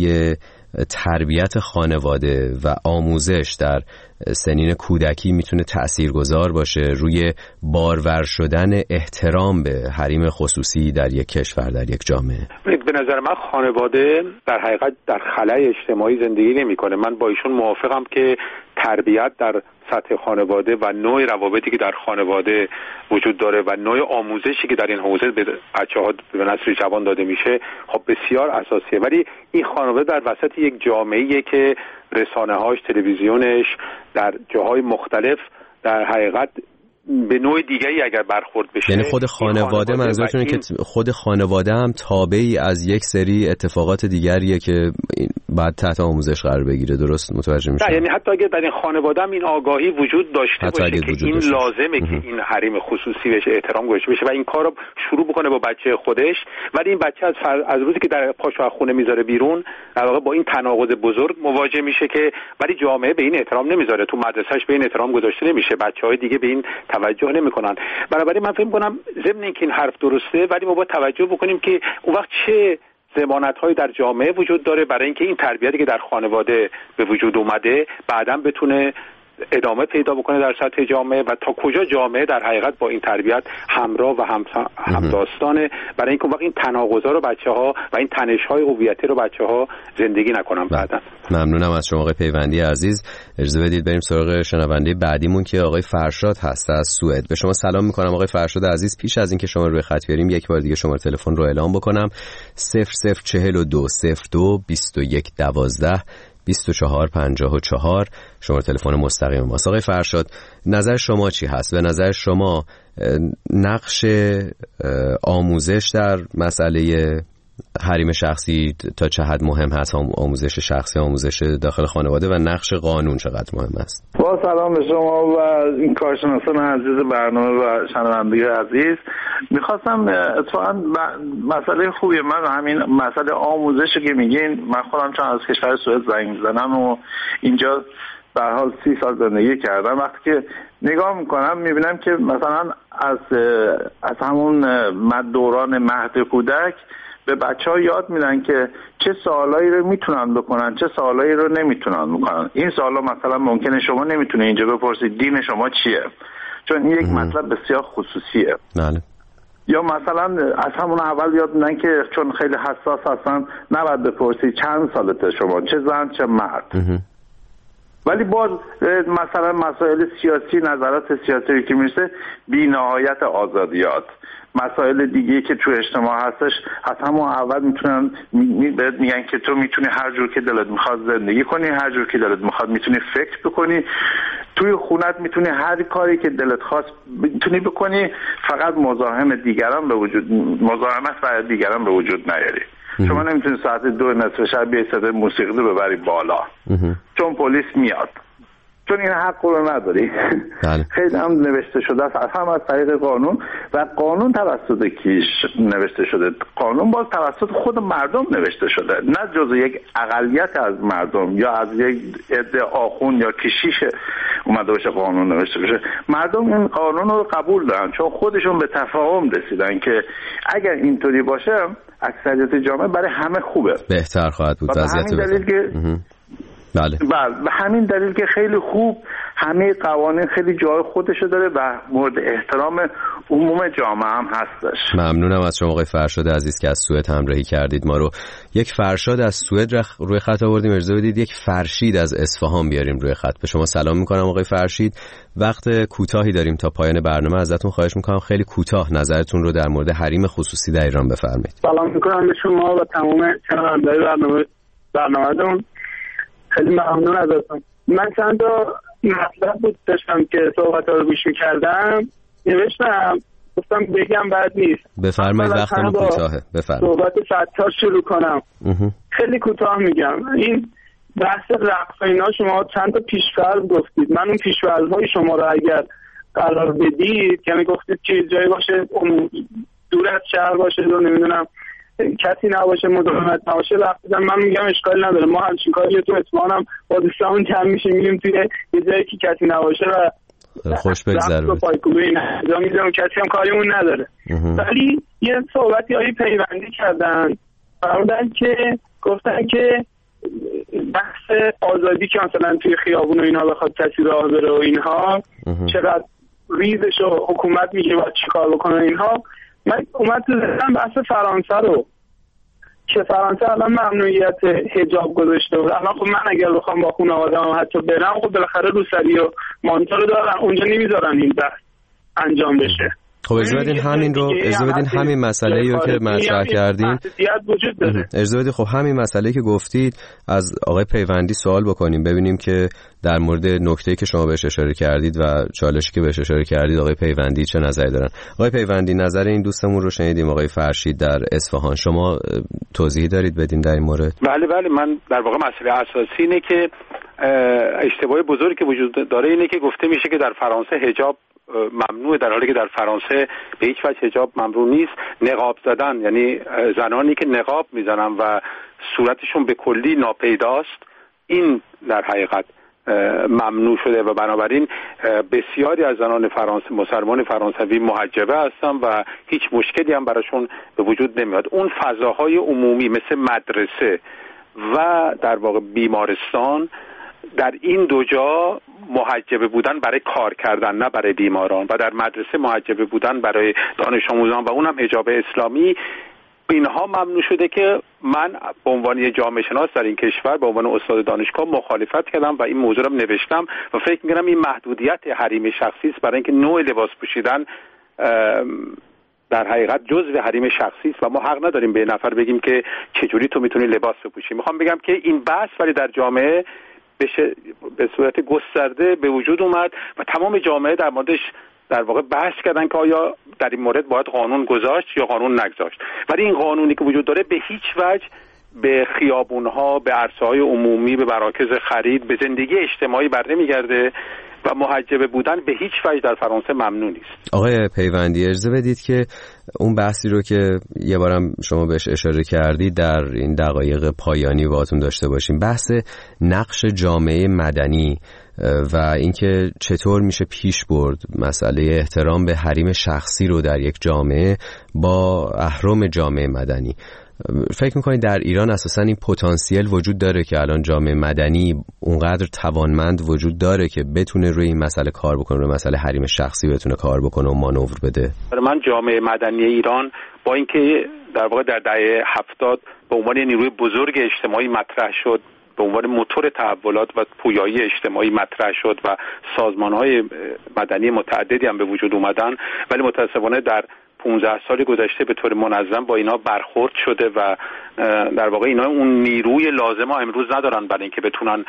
تربیت خانواده و آموزش در سنین کودکی میتونه تأثیرگذار باشه روی بارور شدن احترام به حریم خصوصی در یک کشور، در یک جامعه؟ به نظر من خانواده در حقیقت در خلأ اجتماعی زندگی نمی‌کنه. من با ایشون موافقم که تربیت در سطح خانواده و نوع روابطی که در خانواده وجود داره و نوع آموزشی که در این حوزه به بچه‌ها به نسل جوان داده میشه خب بسیار اساسیه، ولی این خانواده در وسط یک جامعه‌ایه که رسانه‌هاش، تلویزیونش در جاهای مختلف در حقیقت به نوع دیگه‌ای اگر برخورد بشه، یعنی خود خانواده منظورتونه که خود خانواده هم تابعی از یک سری اتفاقات دیگریه که بعد تحت آموزش قرار بگیره. درست متوجه میشم؟ یعنی حتی اگر در این خانواده هم این آگاهی وجود داشته باشه که این لازمه که این حریم خصوصی بهش احترام گذاشته بشه و این کارو شروع بکنه با بچه خودش، ولی این بچه از روزی که در پاشو از خونه میذاره بیرون در واقع با این تناقض بزرگ مواجه میشه که ولی جامعه به این احترام نمیذاره، تو مدرسه‌اش به این احترام گذاشته نمیشه، بچه‌های دیگه به این توجه نمیکنن. بنابراین من فکر می‌کنم ضمن اینکه این حرف درسته ولی ما باید توجه بکنیم که اون وقت چه ضمانت‌هایی در جامعه وجود داره برای اینکه این تربیتی که در خانواده به وجود اومده بعداً بتونه ادامه پیدا بکنه در سطح جامعه و تا کجا جامعه در حقیقت با این تربیت همراه و همداستانه، برای اینکه وقت این تناقضا رو بچه‌ها و این تنش‌های هویتی رو بچه‌ها زندگی نکنن بعداً. ممنونم از شما آقای پیوندی عزیز. اجازه بدید بریم سراغ شنونده بعدیمون که آقای فرشاد هست از سوئد. به شما سلام می‌کنم آقای فرشاد عزیز. پیش از اینکه شما روی خط بیاریم یک بار دیگه شماره تلفن رو اعلام بکنم: 0042 02 21 12 2454 شماره تلفن مستقیم ماست. آقای فرشاد، نظر شما چی هست؟ به نظر شما نقش آموزش در مسئله حریم شخصی تا چه حد مهم هست؟ آموزش شخصی، آموزش داخل خانواده و نقش قانون چقدر مهم است؟ با سلام به شما و این کارشناسان عزیز برنامه و شنوندگان عزیز. میخواستم اتفاقا مسئله خوبیه. من همین مسئله آموزشی که میگین، من خودم چون از کشور سوئد زنگ میزنم و اینجا به هر حال 30 سال زندگی کردم، وقتی که نگاه میکنم میبینم که مثلا از همون دوران مهد کودک به بچه‌ها یاد میدن که چه سوالایی رو میتونن بکنن، چه سوالایی رو نمیتونن بکنن. این سوالا مثلا ممکنه شما نمیتونه اینجا بپرسید دین شما چیه، چون این یک مطلب بسیار خصوصیه. بله. یا مثلا از همون اول یاد میدن که چون خیلی حساس هستن نباید بپرسید چند سالته شما، چه زن چه مرد. ولی باز مثلا مسائل سیاسی، نظرات سیاسی که میرسه بی‌نهایت آزادیات، مسائل دیگه که تو اجتماع هستش از همون اول میتونن بهت میگن که تو میتونی هر جور که دلت میخواد زندگی کنی، هر جور که دلت میخواد میتونی فکر بکنی، توی خونت میتونی هر کاری که دلت خواست میتونی بکنی، فقط مزاحمت برای دیگران به وجود نیاری. شما نمیتونی ساعت 2 نصف شب بیای صدای موسیقی رو ببری بالا چون پلیس میاد، چون این حق رو نداری. خیلی هم نوشته شده است، هم از طریق قانون، و قانون توسط کیش نوشته شده؟ قانون باز توسط خود مردم نوشته شده، نه جزء یک اقلیت از مردم یا از یک عده آخوند یا کشیش اومده باشه قانون نوشته بشه. مردم این قانون رو قبول دارن چون خودشون به تفاهم رسیدن که اگر اینطوری باشه اکثریت جامعه برای همه خوبه، بهتر خواهد بود وضعیت بهتر. بله. به همین دلیل که خیلی خوب همه قوانین خیلی جای خودشو داره و مورد احترام عموم جامعه هم هستش. ممنونم از شما آقای فرشاد عزیز که از سوئد همراهی کردید ما رو. یک فرشاد از سوئد روی خط آوردیم. اجازه بدید یک فرشید از اصفهان بیاریم روی خط. به شما سلام میکنم آقای فرشید. وقت کوتاهی داریم تا پایان برنامه، ازتون خواهش میکنم خیلی کوتاه نظرتون رو در مورد حریم خصوصی در ایران بفرمایید. سلام میکنم به شما و تمام شنوندگان برنامه‌تون. خیلی ممنون ازتون. من چند تا مطلب بود داشتم که صحبت‌ها رو گوش می‌کردم، نوشتم گفتم بگم بعد نیست. بفرمایید، وقتمون کوتاهه. بفرمایید. صحبت فتار شروع کنم. خیلی کوتاه میگم. این بحث رقص اینا شما چند تا پیش‌فرض گفتید. من اون پیش‌فرض‌های شما رو اگر قرار بدید، یعنی گفتید که جایی باشه دور از شهر باشه رو نمیدونم کسی نباشه، مداومت نباشه، من میگم اشکال نداره. ما همچین کاری تو اصفهان هم با دوستامون جمع میشیم میریم توی یه جایی که کسی نباشه و خوش بگذره و پایکوبه اینا میذارم، کسی هم کاریمون نداره. ولی یه صحبتی هایی پیوندی کردن، فرمودن که گفتن که بحث آزادی که مثلا توی خیابون و اینا بخواد کسی راه بره و اینها چقدر ریزش و حکومت میگه باید چیکار بکنه اینها. من اومد تو ذهنم بحث فرانسه رو که فرانسه الان ممنوعیت حجاب گذاشته و الان خب من اگر بخوام با خانواده‌ام حتی برم، خب بالاخره روسری و مانتو رو دارن اونجا، نمیذارن این بحث انجام بشه. خب اجازه بدین همین مسئله‌ای رو که مطرح کردین وجود داره. اجازه بدین خب همین مسئله‌ای که گفتید از آقای پیوندی سوال بکنیم، ببینیم که در مورد نکته‌ای که شما بهش اشاره کردید و چالشی که بهش اشاره کردید آقای پیوندی چه نظری دارن. آقای پیوندی، نظر این دوستمون رو شنیدیم، آقای فرشید در اصفهان. شما توضیحی دارید بدین در این مورد؟ بله من در واقع مسئله اساسی اینه که اشتباه بزرگی که وجود داره اینه که گفته میشه که در فرانسه حجاب ممنوعه، در حالی که در فرانسه به هیچ وجه حجاب ممنوع نیست. نقاب زدن، یعنی زنانی که نقاب میزنن و صورتشون به کلی ناپیداست، این در حقیقت ممنوع شده و بنابراین بسیاری از زنان مسلمان فرانسوی محجبه هستن و هیچ مشکلی هم براشون به وجود نمیاد. اون فضاهای عمومی مثل مدرسه و در واقع بیمارستان در این دو جا محجبه بودن برای کار کردن نه برای بیماران و در مدرسه محجبه بودن برای دانش آموزان و اونم حجاب اسلامی، اینها ممنوع شده که من به عنوان یه جامعه شناس در این کشور به عنوان استاد دانشگاه مخالفت کردم و این موضوع رو نوشتم و فکر می‌کنم این محدودیت حریم شخصی است برای اینکه نوع لباس پوشیدن در حقیقت جزء حریم شخصی است و ما حق نداریم به نفر بگیم که چجوری تو میتونی لباس بپوشی. میخوام بگم که این بحث ولی در جامعه به صورت گسترده به وجود اومد و تمام جامعه در موردش در واقع بحث کردن که آیا در این مورد باید قانون گذاشت یا قانون نگذاشت. ولی این قانونی که وجود داره به هیچ وجه به خیابونها، به عرصه‌های عمومی، به مراکز خرید، به زندگی اجتماعی بر نمیگرده و محجبه بودن به هیچ وجه در فرانسه ممنوع نیست. آقای پیوندی اجازه بدید که اون بحثی رو که یه بارم شما بهش اشاره کردید در این دقایق پایانی باهاتون داشته باشیم. بحث نقش جامعه مدنی و اینکه چطور میشه پیش برد مسئله احترام به حریم شخصی رو در یک جامعه با اهرم جامعه مدنی. فکر میکنید در ایران اساساً این پتانسیل وجود داره که الان جامعه مدنی اونقدر توانمند وجود داره که بتونه روی این مسئله کار بکنه، روی مسئله حریم شخصی بتونه کار بکنه و مانور بده؟ من جامعه مدنی ایران با اینکه در واقع در دهه 70 به عنوان نیروی بزرگ اجتماعی مطرح شد، به عنوان موتور تحولات و پویایی اجتماعی مطرح شد و سازمان‌های مدنی متعددی هم به وجود اومدن، ولی متأسفانه در 15 سال گذشته به طور منظم با اینا برخورد شده و در واقع اینا اون نیروی لازم ها امروز ندارن برای اینکه بتونن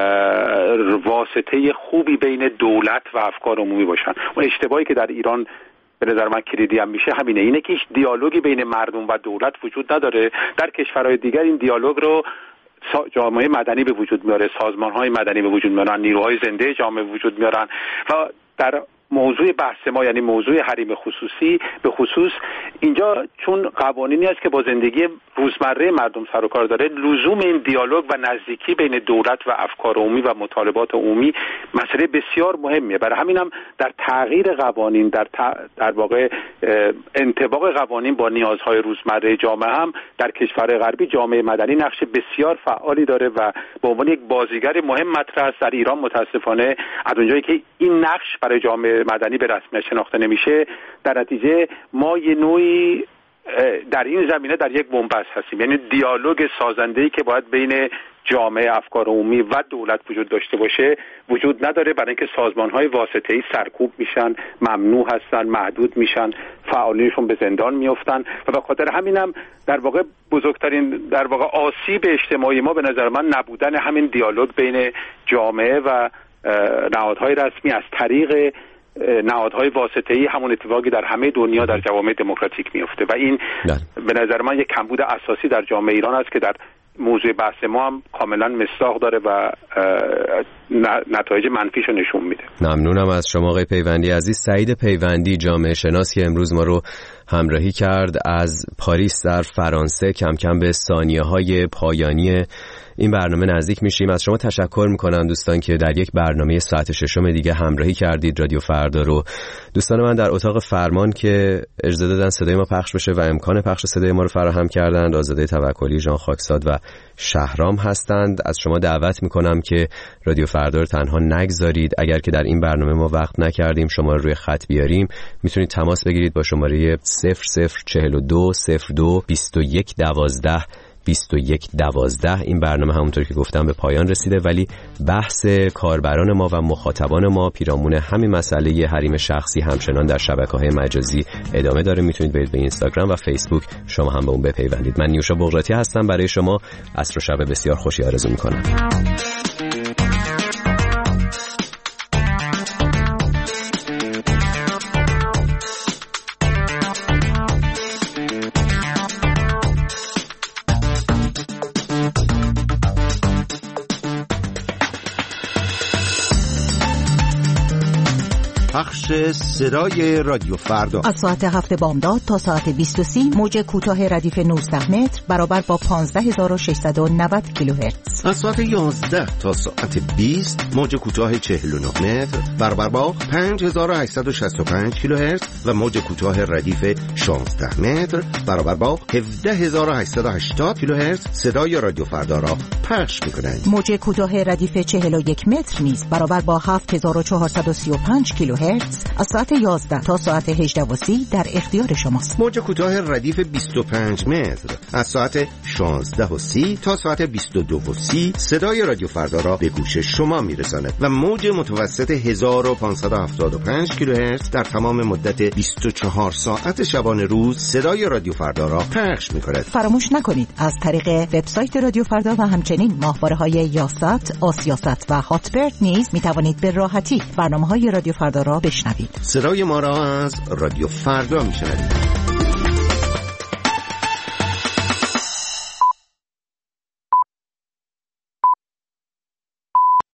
واسطه خوبی بین دولت و افکار عمومی باشن. اون اشتباهی که در ایران به نظر من کلیدی هم میشه همینه، اینه که هیچ دیالوگی بین مردم و دولت وجود نداره. در کشورهای دیگر این دیالوگ رو جامعه مدنی به وجود میاره، سازمان‌های مدنی به وجود میارن، نیروهای زنده جامعه به وجود میارن و در موضوع بحث ما یعنی موضوع حریم خصوصی به خصوص اینجا چون قوانینی است که با زندگی روزمره مردم سر و کار داره، لزوم این دیالوگ و نزدیکی بین دولت و افکار عمومی و مطالبات عمومی مسئله بسیار مهمیه. برای همینم در تغییر قوانین در واقع انطباق قوانین با نیازهای روزمره جامعه هم در کشور غربی جامعه مدنی نقش بسیار فعالی داره و به عنوان یک بازیگر مهم مطرح است. در ایران متاسفانه از اونجایی که این نقش برای جامعه مدنی به رسمیت شناخته نمیشه، در نتیجه ما یه نوعی در این زمینه در یک بنبست هستیم، یعنی دیالوگ سازنده‌ای که باید بین جامعه افکار عمومی و دولت وجود داشته باشه وجود نداره، برای اینکه سازمان‌های واسطه‌ای سرکوب میشن، ممنوع هستن، محدود میشن، فعالینشون به زندان میافتن و به خاطر همینم در واقع بزرگترین در واقع آسیب اجتماعی ما به نظر من نبودن همین دیالوگ بین جامعه و نهادهای رسمی از طریق نهادهای واسطه‌ای، همون اتفاقی در همه دنیا در جوامع دموکراتیک میفته و این به نظر من یک کمبود اساسی در جامعه ایران است که در موضوع بحث ما هم کاملا مصداق داره و نتایج منفیشو نشون میده. ممنونم از شما آقای پیوندی عزیز. سعید پیوندی جامعه شناس که امروز ما رو همراهی کرد از پاریس در فرانسه. کم کم به ثانیه‌های پایانی این برنامه نزدیک میشیم. از شما تشکر میکنم دوستان که در یک برنامه ساعت ششم دیگه همراهی کردید رادیو فردا رو. دوستان من در اتاق فرمان که اجازه دادن صدای ما پخش بشه و امکان پخش صدای ما رو فراهم کردند، آزاده توکلی، ژان خاکساد و شهرام هستند. از شما دعوت میکنم که رادیو فردا رو تنها نگذارید. اگر که در این برنامه ما وقت نکردیم شما رو روی خط بیاریم، میتونید تماس بگیرید با شماره 0042 02 21 12 2112. این برنامه همونطور که گفتم به پایان رسیده، ولی بحث کاربران ما و مخاطبان ما پیرامون همین مسئله حریم شخصی همچنان در شبکه‌های مجازی ادامه داره. میتونید برید به اینستاگرام و فیسبوک شما هم به اون بپیوندید. من نیوشا بغراتی هستم. برای شما عصر و شب بسیار خوشی آرزو میکنم. پخش صدای رادیو فردا از ساعت 7 بامداد تا ساعت 20:30 موج کوتاه ردیف 19 متر برابر با 15690 کیلوهرتز. از ساعت 11 تا ساعت 20 موج کوتاه 49 متر برابر با 5865 کیلوهرتز و موج کوتاه ردیف 16 متر برابر با 17880 کیلوهرتز صدای رادیو فردا را پخش می‌کنند. موج کوتاه ردیف 41 متر نیز برابر با 7435 کیلوهرتز از ساعت 11 تا ساعت 18:30 در اختیار شماست. موج کوتاه ردیف 25 متر از ساعت 16:30 تا ساعت 22:30 صدای رادیو فردا را به گوش شما میرساند و موج متوسط 1575 کیلوهرتز در تمام مدت 24 ساعت شبانه روز صدای رادیو فردا را پخش می‌کند. فراموش نکنید از طریق وبسایت رادیو فردا و همچنین ماهواره‌های یاست، آسیاست و هاتبرد نیز می‌توانید به راحتی برنامه‌های رادیو فردا را بشنوید. صدای ما را از رادیو فردا می‌شنوید.